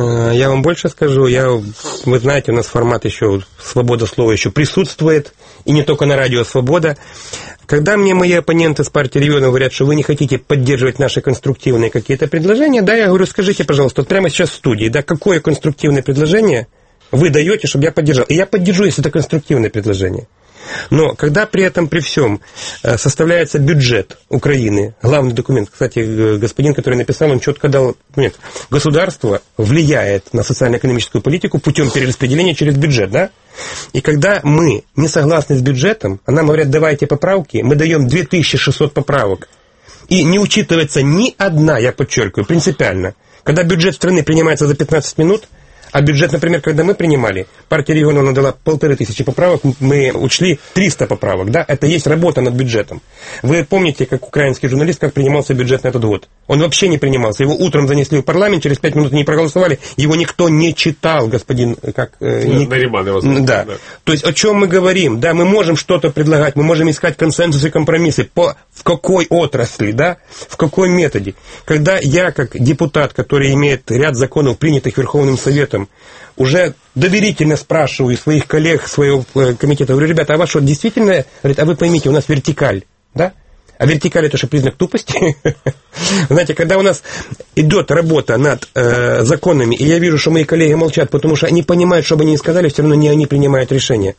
я вам больше скажу, я, вы знаете, у нас формат еще «Свобода слова» еще присутствует, и не только на радио «Свобода». Когда мне мои оппоненты с партии регионов говорят, что вы не хотите поддерживать наши конструктивные какие-то предложения, да, я говорю, скажите, пожалуйста, вот прямо сейчас в студии, да, какое конструктивное предложение вы даете, чтобы я поддержал? И я поддержу, если это конструктивное предложение. Но когда при этом, при всем, составляется бюджет Украины, главный документ, кстати, господин, который написал, он четко дал, нет, государство влияет на социально-экономическую политику путем перераспределения через бюджет, да? И когда мы не согласны с бюджетом, а нам говорят, давайте поправки, мы даем две тысячи шестьсот поправок, и не учитывается ни одна, я подчеркиваю, принципиально. Когда бюджет страны принимается за пятнадцать минут, а бюджет, например, когда мы принимали, партия регионов надала полторы тысячи поправок, мы учли триста поправок, да, это есть работа над бюджетом. Вы помните, как украинский журналист, как принимался бюджет на этот год? Он вообще не принимался, его утром занесли в парламент, через пять минут не проголосовали, его никто не читал, господин, как... Э, не... Нариман его зовут, да. да. То есть, о чем мы говорим? Да, мы можем что-то предлагать, мы можем искать консенсусы и компромиссы, по, в какой отрасли, да, в какой методе. Когда я, как депутат, который имеет ряд законов, принятых Верховным Советом, уже доверительно спрашиваю своих коллег, своего комитета, говорю, ребята, а вас что, действительно, говорит, а вы поймите, у нас вертикаль, да? А вертикаль это что, признак тупости? Знаете, когда у нас идет работа над э, законами, и я вижу, что мои коллеги молчат, потому что они понимают, что бы они ни сказали, все равно не они принимают решение.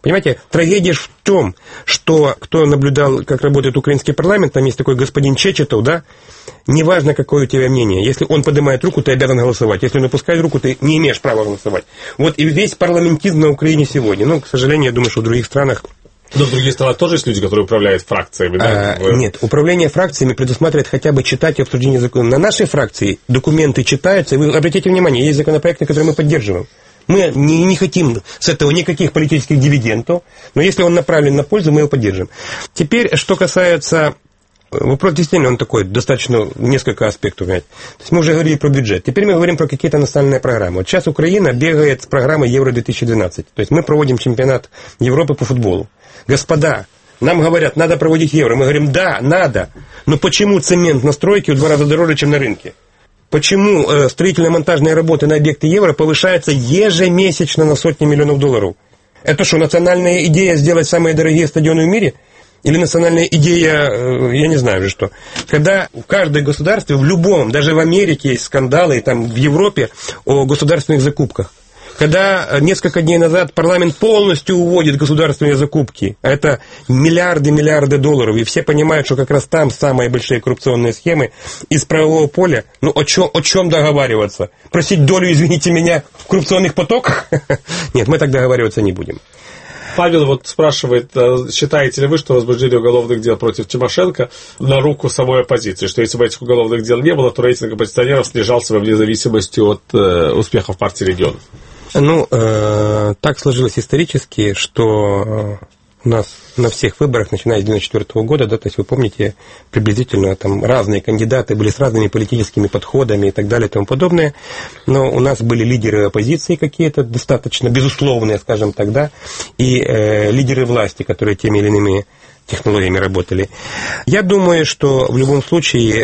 Понимаете, трагедия в том, что кто наблюдал, как работает украинский парламент, там есть такой господин Чечетов, да, неважно, какое у тебя мнение, если он поднимает руку, ты обязан голосовать, если он опускает руку, ты не имеешь права голосовать. Вот и весь парламентизм на Украине сегодня. Ну, к сожалению, я думаю, что в других странах... Но в других странах тоже есть люди, которые управляют фракциями, да? А, нет, управление фракциями предусматривает хотя бы читать и обсуждение законов. На нашей фракции документы читаются, и вы обратите внимание, есть законопроекты, которые мы поддерживаем. Мы не, не хотим с этого никаких политических дивидендов, но если он направлен на пользу, мы его поддержим. Теперь, что касается... Вопрос действительно он такой, достаточно несколько аспектов. То есть мы уже говорили про бюджет. Теперь мы говорим про какие-то национальные программы. Вот сейчас Украина бегает с программой Евро две тысячи двенадцать. То есть мы проводим чемпионат Европы по футболу. Господа, нам говорят, надо проводить Евро. Мы говорим, да, надо. Но почему цемент на стройке в два раза дороже, чем на рынке? Почему э, строительно-монтажные работы на объекты Евро повышаются ежемесячно на сотни миллионов долларов? Это что, национальная идея сделать самые дорогие стадионы в мире? Или национальная идея, э, я не знаю же что. Когда в каждом государстве, в любом, даже в Америке есть скандалы, там в Европе о государственных закупках. Когда несколько дней назад парламент полностью уводит государственные закупки, это миллиарды-миллиарды долларов, и все понимают, что как раз там самые большие коррупционные схемы из правового поля, ну о чем, о чем договариваться? Просить долю, извините меня, в коррупционных потоках? Нет, мы так договариваться не будем. Павел вот спрашивает, считаете ли вы, что возбуждение уголовных дел против Тимошенко на руку самой оппозиции, что если бы этих уголовных дел не было, то рейтинг оппозиционеров снижался бы вне зависимости от э, успехов партии регионов? Ну, э, так сложилось исторически, что у нас на всех выборах, начиная с девяносто четвёртого года, да, то есть вы помните, приблизительно там разные кандидаты были с разными политическими подходами и так далее и тому подобное, но у нас были лидеры оппозиции какие-то достаточно безусловные, скажем так, да, и э, лидеры власти, которые теми или иными технологиями работали. Я думаю, что в любом случае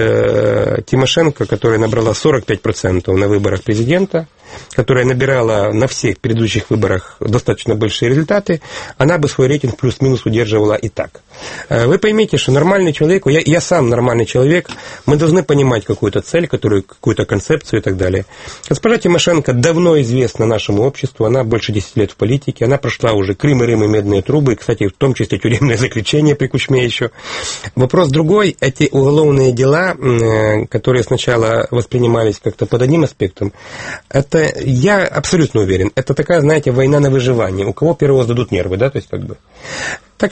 э, Тимошенко, которая набрала сорок пять процентов на выборах президента, которая набирала на всех предыдущих выборах достаточно большие результаты, она бы свой рейтинг плюс-минус удерживала и так. Вы поймите, что нормальный человек, я, я сам нормальный человек, мы должны понимать какую-то цель, которую, какую-то концепцию и так далее. Госпожа Тимошенко давно известна нашему обществу, она больше десяти лет в политике, она прошла уже Крым и Рим и медные трубы, кстати, в том числе тюремное заключение при Кучме еще. Вопрос другой, эти уголовные дела, которые сначала воспринимались как-то под одним аспектом, это я абсолютно уверен, это такая, знаете, война на выживание. У кого первого сдадут нервы, да, то есть как бы. Так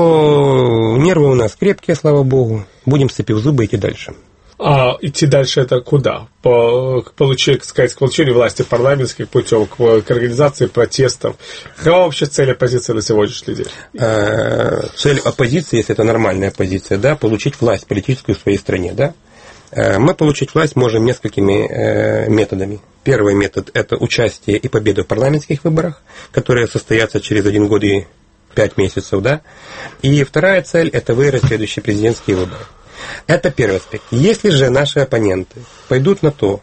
что нервы у нас крепкие, слава богу. Будем, сцепив зубы, идти дальше. А идти дальше это куда? По, к, получению, сказать, к получению власти парламентских путем, к, к организации протестов. Какова вообще цель оппозиции на сегодняшний день? А, цель оппозиции, если это нормальная оппозиция, да, получить власть политическую в своей стране, да. Мы получить власть можем несколькими методами. Первый метод – это участие и победа в парламентских выборах, которые состоятся через один год и пять месяцев, да. И вторая цель – это выиграть следующие президентские выборы. Это первый аспект. Если же наши оппоненты пойдут на то,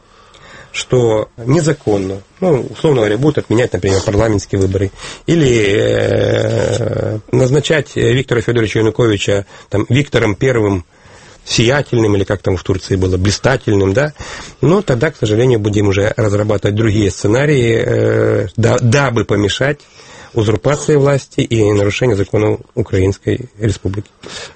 что незаконно, ну, условно говоря, будут отменять, например, парламентские выборы, или э, назначать Виктора Федоровича Януковича там, Виктором Первым, сиятельным, или как там в Турции было, блистательным, да, но тогда, к сожалению, будем уже разрабатывать другие сценарии, э, да, дабы помешать узурпации власти и нарушению законов Украинской Республики.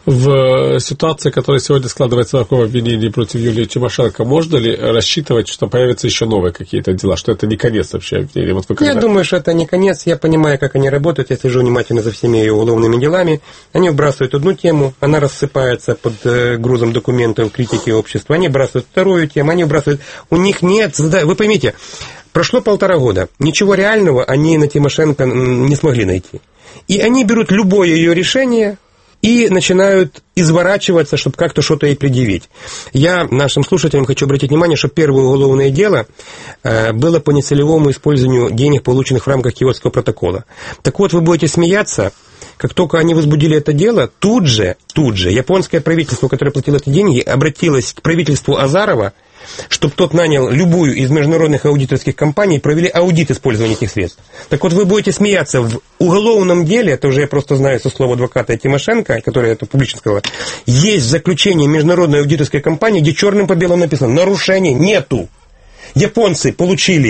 В ситуации, которая сегодня складывается вокруг обвинений против Юлии Тимошенко, можно ли рассчитывать, что появятся еще новые какие-то дела, что это не конец вообще обвинений? Вот вы когда... Я думаю, что это не конец, я понимаю, как они работают, я слежу внимательно за всеми ее уголовными делами, они вбрасывают одну тему, она рассыпается под грузом документов критики общества, они вбрасывают вторую тему, они вбрасывают, у них нет, вы поймите, прошло полтора года, ничего реального они на Тимошенко не смогли найти. И они берут любое ее решение и начинают изворачиваться, чтобы как-то что-то ей предъявить. Я нашим слушателям хочу обратить внимание, что первое уголовное дело было по нецелевому использованию денег, полученных в рамках Киотского протокола. Так вот, вы будете смеяться, как только они возбудили это дело, тут же, тут же японское правительство, которое платило эти деньги, обратилось к правительству Азарова, чтобы тот нанял любую из международных аудиторских компаний и провели аудит использования этих средств. Так вот, вы будете смеяться, в уголовном деле, это уже я просто знаю со слова адвоката Тимошенко, который это публично сказала, есть заключение международной аудиторской компании, где черным по белому написано: нарушений нету. Японцы получили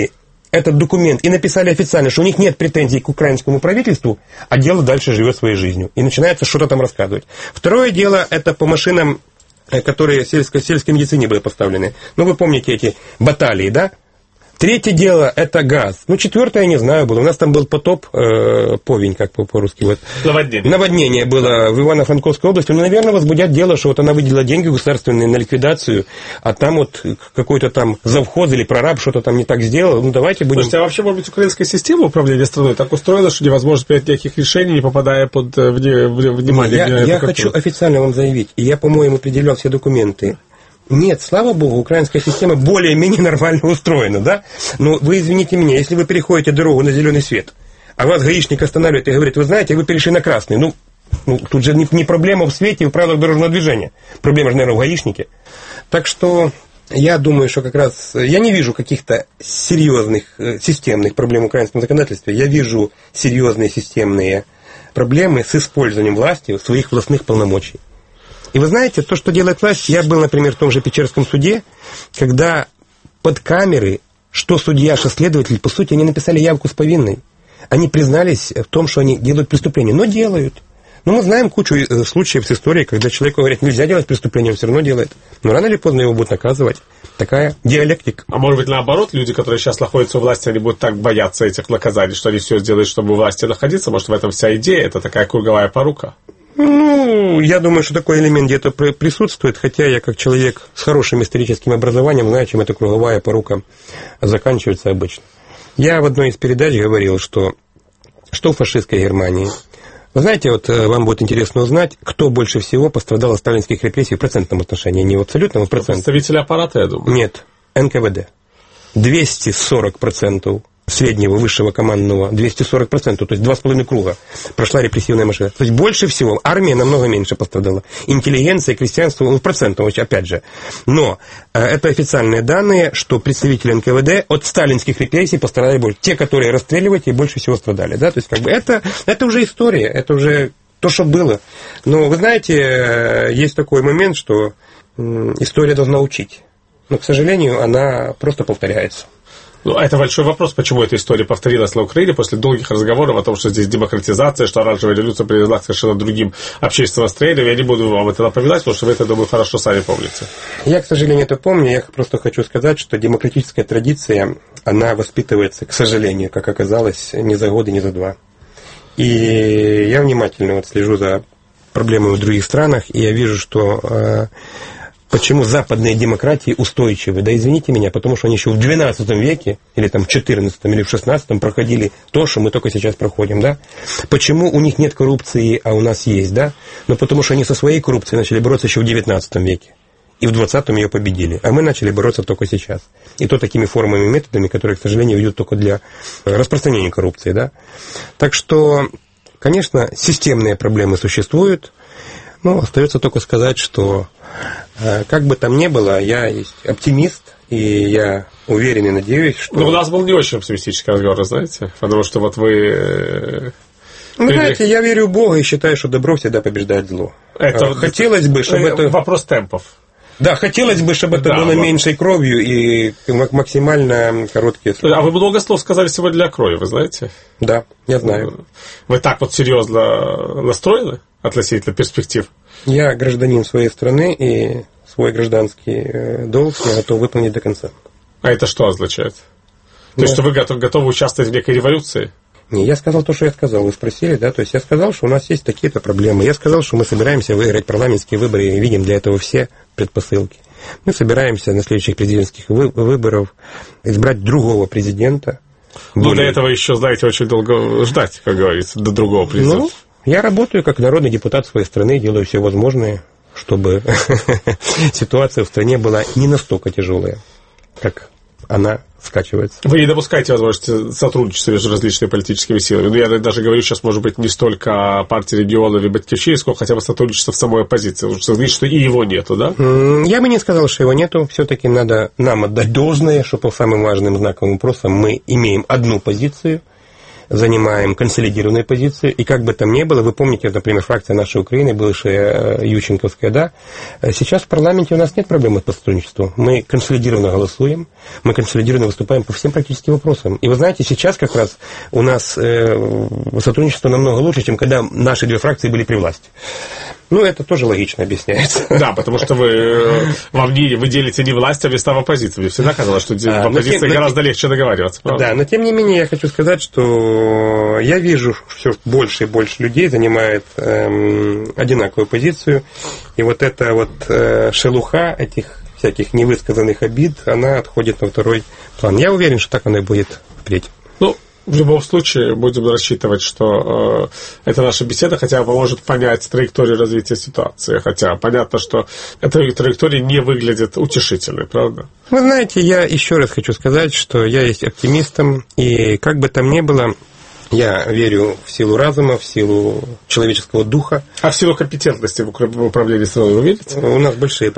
этот документ и написали официально, что у них нет претензий к украинскому правительству, а дело дальше живет своей жизнью. И начинается что-то там рассказывать. Второе дело, это по машинам, которые в сельской, сельской медицине были поставлены. Ну, вы помните эти баталии, да? Третье дело – это газ. Ну, четвертое, я не знаю, было. У нас там был потоп, э, повень, как по-русски. Вот. Наводнение. Наводнение было в Ивано-Франковской области. Ну, наверное, возбудят дело, что вот она выделила деньги государственные на ликвидацию, а там вот какой-то там завхоз или прораб что-то там не так сделал. Ну, давайте будем... Слушайте, а вообще, может быть, украинская система управления страной так устроена, что невозможно принять никаких решений, не попадая под внимание? Я, я хочу официально вам заявить, и я, по-моему, определял все документы. Нет, слава богу, украинская система более-менее нормально устроена, да? Но вы извините меня, если вы переходите дорогу на зеленый свет, а вас гаишник останавливает и говорит, вы знаете, вы перешли на красный, ну, ну тут же не, не проблема в свете и в правилах дорожного движения, проблема же, наверное, в гаишнике. Так что я думаю, что как раз, я не вижу каких-то серьезных системных проблем в украинском законодательстве, я вижу серьезные системные проблемы с использованием власти своих властных полномочий. И вы знаете, то, что делает власть, я был, например, в том же Печерском суде, когда под камеры, что судья, что следователь, по сути, они написали явку с повинной. Они признались в том, что они делают преступление, но делают. Но мы знаем кучу случаев с историей, когда человеку говорят, нельзя делать преступление, он все равно делает. Но рано или поздно его будут наказывать. Такая диалектика. А может быть, наоборот, люди, которые сейчас находятся у власти, они будут так бояться этих наказаний, что они все сделают, чтобы у власти находиться? Может, в этом вся идея? Это такая круговая порука? Ну, я думаю, что такой элемент где-то присутствует, хотя я как человек с хорошим историческим образованием знаю, чем эта круговая порука заканчивается обычно. Я в одной из передач говорил, что, что в фашистской Германии. Вы знаете, вот вам будет интересно узнать, кто больше всего пострадал от сталинских репрессий в процентном отношении, не в абсолютном, а в процентном. Представители аппарата, я думаю. Нет, эн ка вэ дэ. двести сорок процентов среднего высшего командного, двести сорок процентов, то есть два с половиной круга прошла репрессивная машина. То есть больше всего, армия намного меньше пострадала. Интеллигенция, крестьянство, ну, в процентах, опять же. Но э, это официальные данные, что представители эн ка вэ дэ от сталинских репрессий пострадали больше. Те, которые расстреливали, и больше всего страдали. Да? То есть, как бы, это, это уже история, это уже то, что было. Но, вы знаете, есть такой момент, что э, история должна учить. Но, к сожалению, она просто повторяется. Ну, это большой вопрос, почему эта история повторилась на Украине после долгих разговоров о том, что здесь демократизация, что оранжевая революция привела к совершенно другим общественным настроениям. Я не буду вам это напоминать, потому что вы это, думаю, хорошо сами помните. Я, к сожалению, это помню. Я просто хочу сказать, что демократическая традиция, она воспитывается, к сожалению, как оказалось, не за год и не за два. И я внимательно вот слежу за проблемами в других странах, и я вижу, что... Почему западные демократии устойчивы? Да извините меня, потому что они еще в двенадцатом веке, или там в четырнадцатом, или в шестнадцатом проходили то, что мы только сейчас проходим, да? Почему у них нет коррупции, а у нас есть, да? Ну, потому что они со своей коррупцией начали бороться еще в девятнадцатом веке. И в двадцатом ее победили. А мы начали бороться только сейчас. И то такими формами и методами, которые, к сожалению, ведут только для распространения коррупции, да? Так что, конечно, системные проблемы существуют. Ну, остается только сказать, что как бы там ни было, я есть оптимист, и я уверен и надеюсь, что... Ну, у нас был не очень оптимистический разговор, знаете, потому что вот вы... Ну, вы знаете, я верю в Бога и считаю, что добро всегда побеждает зло. Это... Хотелось бы, чтобы это... Вопрос темпов. Да, хотелось бы, чтобы это да, было вот. меньшей кровью и максимально короткие сроки. А вы много слов сказали сегодня для крови, вы знаете? Да, я знаю. Вы так вот серьезно настроены относительно перспектив? Я гражданин своей страны, и свой гражданский долг я готов выполнить до конца. А это что означает? То да. есть, что вы готовы, готовы участвовать в некой революции? Не, я сказал то, что я сказал. Вы спросили, да? То есть, я сказал, что у нас есть такие-то проблемы. Я сказал, что мы собираемся выиграть парламентские выборы, и видим для этого все предпосылки. Мы собираемся на следующих президентских выборах избрать другого президента. Ну, более... для этого еще, знаете, очень долго ждать, как говорится, до другого президента. Ну, я работаю как народный депутат своей страны, делаю все возможное, чтобы ситуация в стране была не настолько тяжелая, как она скачивается. Вы не допускаете возможности сотрудничества между различными политическими силами. Ну, я даже говорю сейчас, может быть, не столько о партии регионов и Батькивщине, сколько хотя бы сотрудничества в самой оппозиции. Потому что говорите, что и его нету, да? Я бы не сказал, что его нету. Все-таки надо нам отдать должное, что по самым важным знаковым вопросам мы имеем одну позицию. занимаем консолидированную позицию, и как бы там ни было, вы помните, например, фракция нашей Украины, бывшая Ющенковская, да, сейчас в парламенте у нас нет проблемы по сотрудничеству. Мы консолидированно голосуем, мы консолидированно выступаем по всем практически вопросам. И вы знаете, сейчас как раз у нас э, сотрудничество намного лучше, чем когда наши две фракции были при власти. Ну, это тоже логично объясняется. Да, потому что вы, вам не, вы делите не власть, а места в оппозиции. Мне всегда казалось, что в оппозиции тем, гораздо легче договариваться. Правда? Да, но тем не менее я хочу сказать, что я вижу, что все больше и больше людей занимает эм, одинаковую позицию. И вот эта вот э, шелуха этих всяких невысказанных обид, она отходит на второй план. Я уверен, что так оно и будет впредь. Ну, в любом случае, будем рассчитывать, что э, эта наша беседа хотя бы поможет понять траекторию развития ситуации. Хотя понятно, что эта траектория не выглядит утешительной, правда? Вы знаете, я еще раз хочу сказать, что я есть оптимистом, и как бы там ни было, я верю в силу разума, в силу человеческого духа. А в силу компетентности в управлении страной вы верите? У нас большие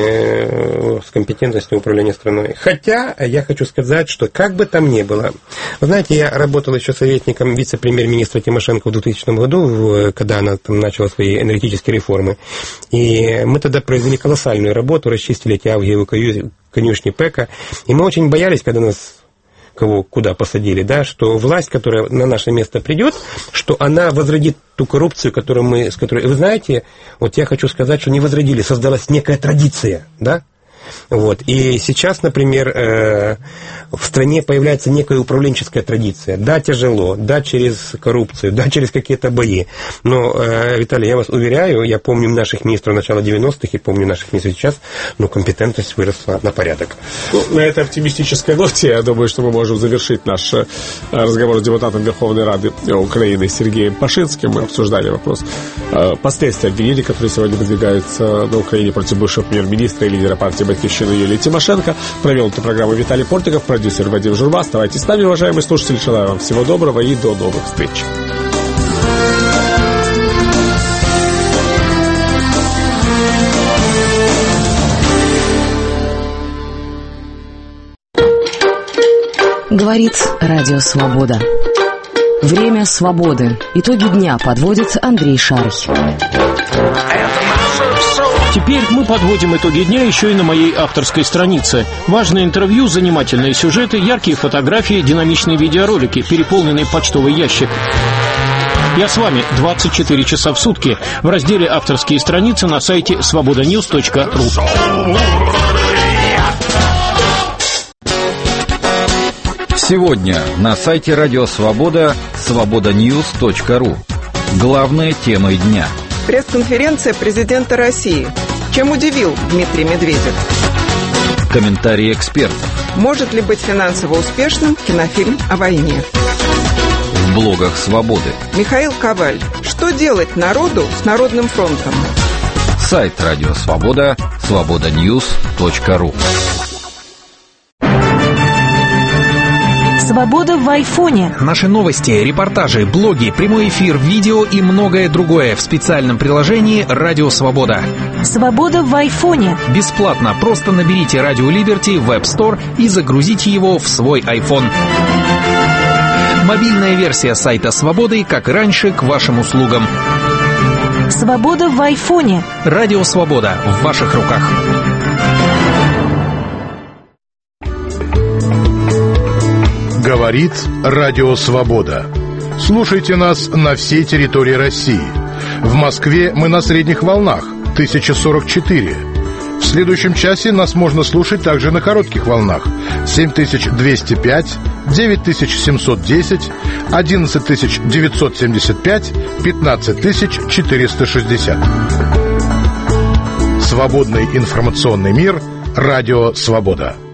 проблемы с компетентностью управления страной. Хотя я хочу сказать, что как бы там ни было. Вы знаете, я работал еще советником вице-премьер-министра Тимошенко в двухтысячном году, когда она там начала свои энергетические реформы. И мы тогда произвели колоссальную работу, расчистили эти авгиевые конюшни ПЭКа. И мы очень боялись, когда нас кого куда посадили, да, что власть, которая на наше место придет, что она возродит ту коррупцию, которую мы, с которой... Вы знаете, вот я хочу сказать, что не возродили, создалась некая традиция, да. Вот. И сейчас, например, э, в стране появляется некая управленческая традиция. Да, тяжело, да, через коррупцию, да, через какие-то бои. Но, э, Виталий, я вас уверяю, я помню наших министров начала девяностых и помню наших министров сейчас, но компетентность выросла на порядок. Ну, на этой оптимистической ноте, я думаю, что мы можем завершить наш э, разговор с депутатом Верховной Рады Украины Сергеем Пашинским. Мы обсуждали вопрос э, последствий обвинений, которые сегодня выдвигаются на Украине против бывшего премьер-министра и лидера партии Батькивщина Юлии Тимошенко. Провел эту программу Виталий Портников, продюсер Вадим Журба. Оставайтесь с нами, уважаемые слушатели. Желаю вам всего доброго и до новых встреч. Говорит Радио Свобода. Время свободы. Итоги дня подводит Андрей Шарый. Теперь мы подводим итоги дня еще и на моей авторской странице. Важные интервью, занимательные сюжеты, яркие фотографии, динамичные видеоролики, переполненный почтовый ящик. Я с вами двадцать четыре часа в сутки в разделе «Авторские страницы» на сайте свобода ньюс точка ру. Сегодня на сайте Радио Свобода свобода ньюс точка ру. Главные темы дня. Пресс-конференция президента России. Чем удивил Дмитрий Медведев? Комментарии экспертов. Может ли быть финансово успешным кинофильм о войне? В блогах Свободы. Михаил Коваль. Что делать народу с Народным фронтом? Сайт Радио Свобода свобода ньюс точка ру. Свобода в айфоне. Наши новости, репортажи, блоги, прямой эфир, видео и многое другое в специальном приложении «Радио Свобода». Свобода в айфоне. Бесплатно. Просто наберите «Радио Либерти» в App Store и загрузите его в свой iPhone. Мобильная версия сайта Свободы, как и раньше, к вашим услугам. Свобода в айфоне. Радио Свобода в ваших руках. Говорит Радио Свобода. Слушайте нас на всей территории России. В Москве мы на средних волнах тысяча сорок четыре. В следующем часе нас можно слушать также на коротких волнах семь тысяч двести пять, девять тысяч семьсот десять, одиннадцать тысяч девятьсот семьдесят пять, пятнадцать тысяч четыреста шестьдесят. Свободный информационный мир. Радио Свобода.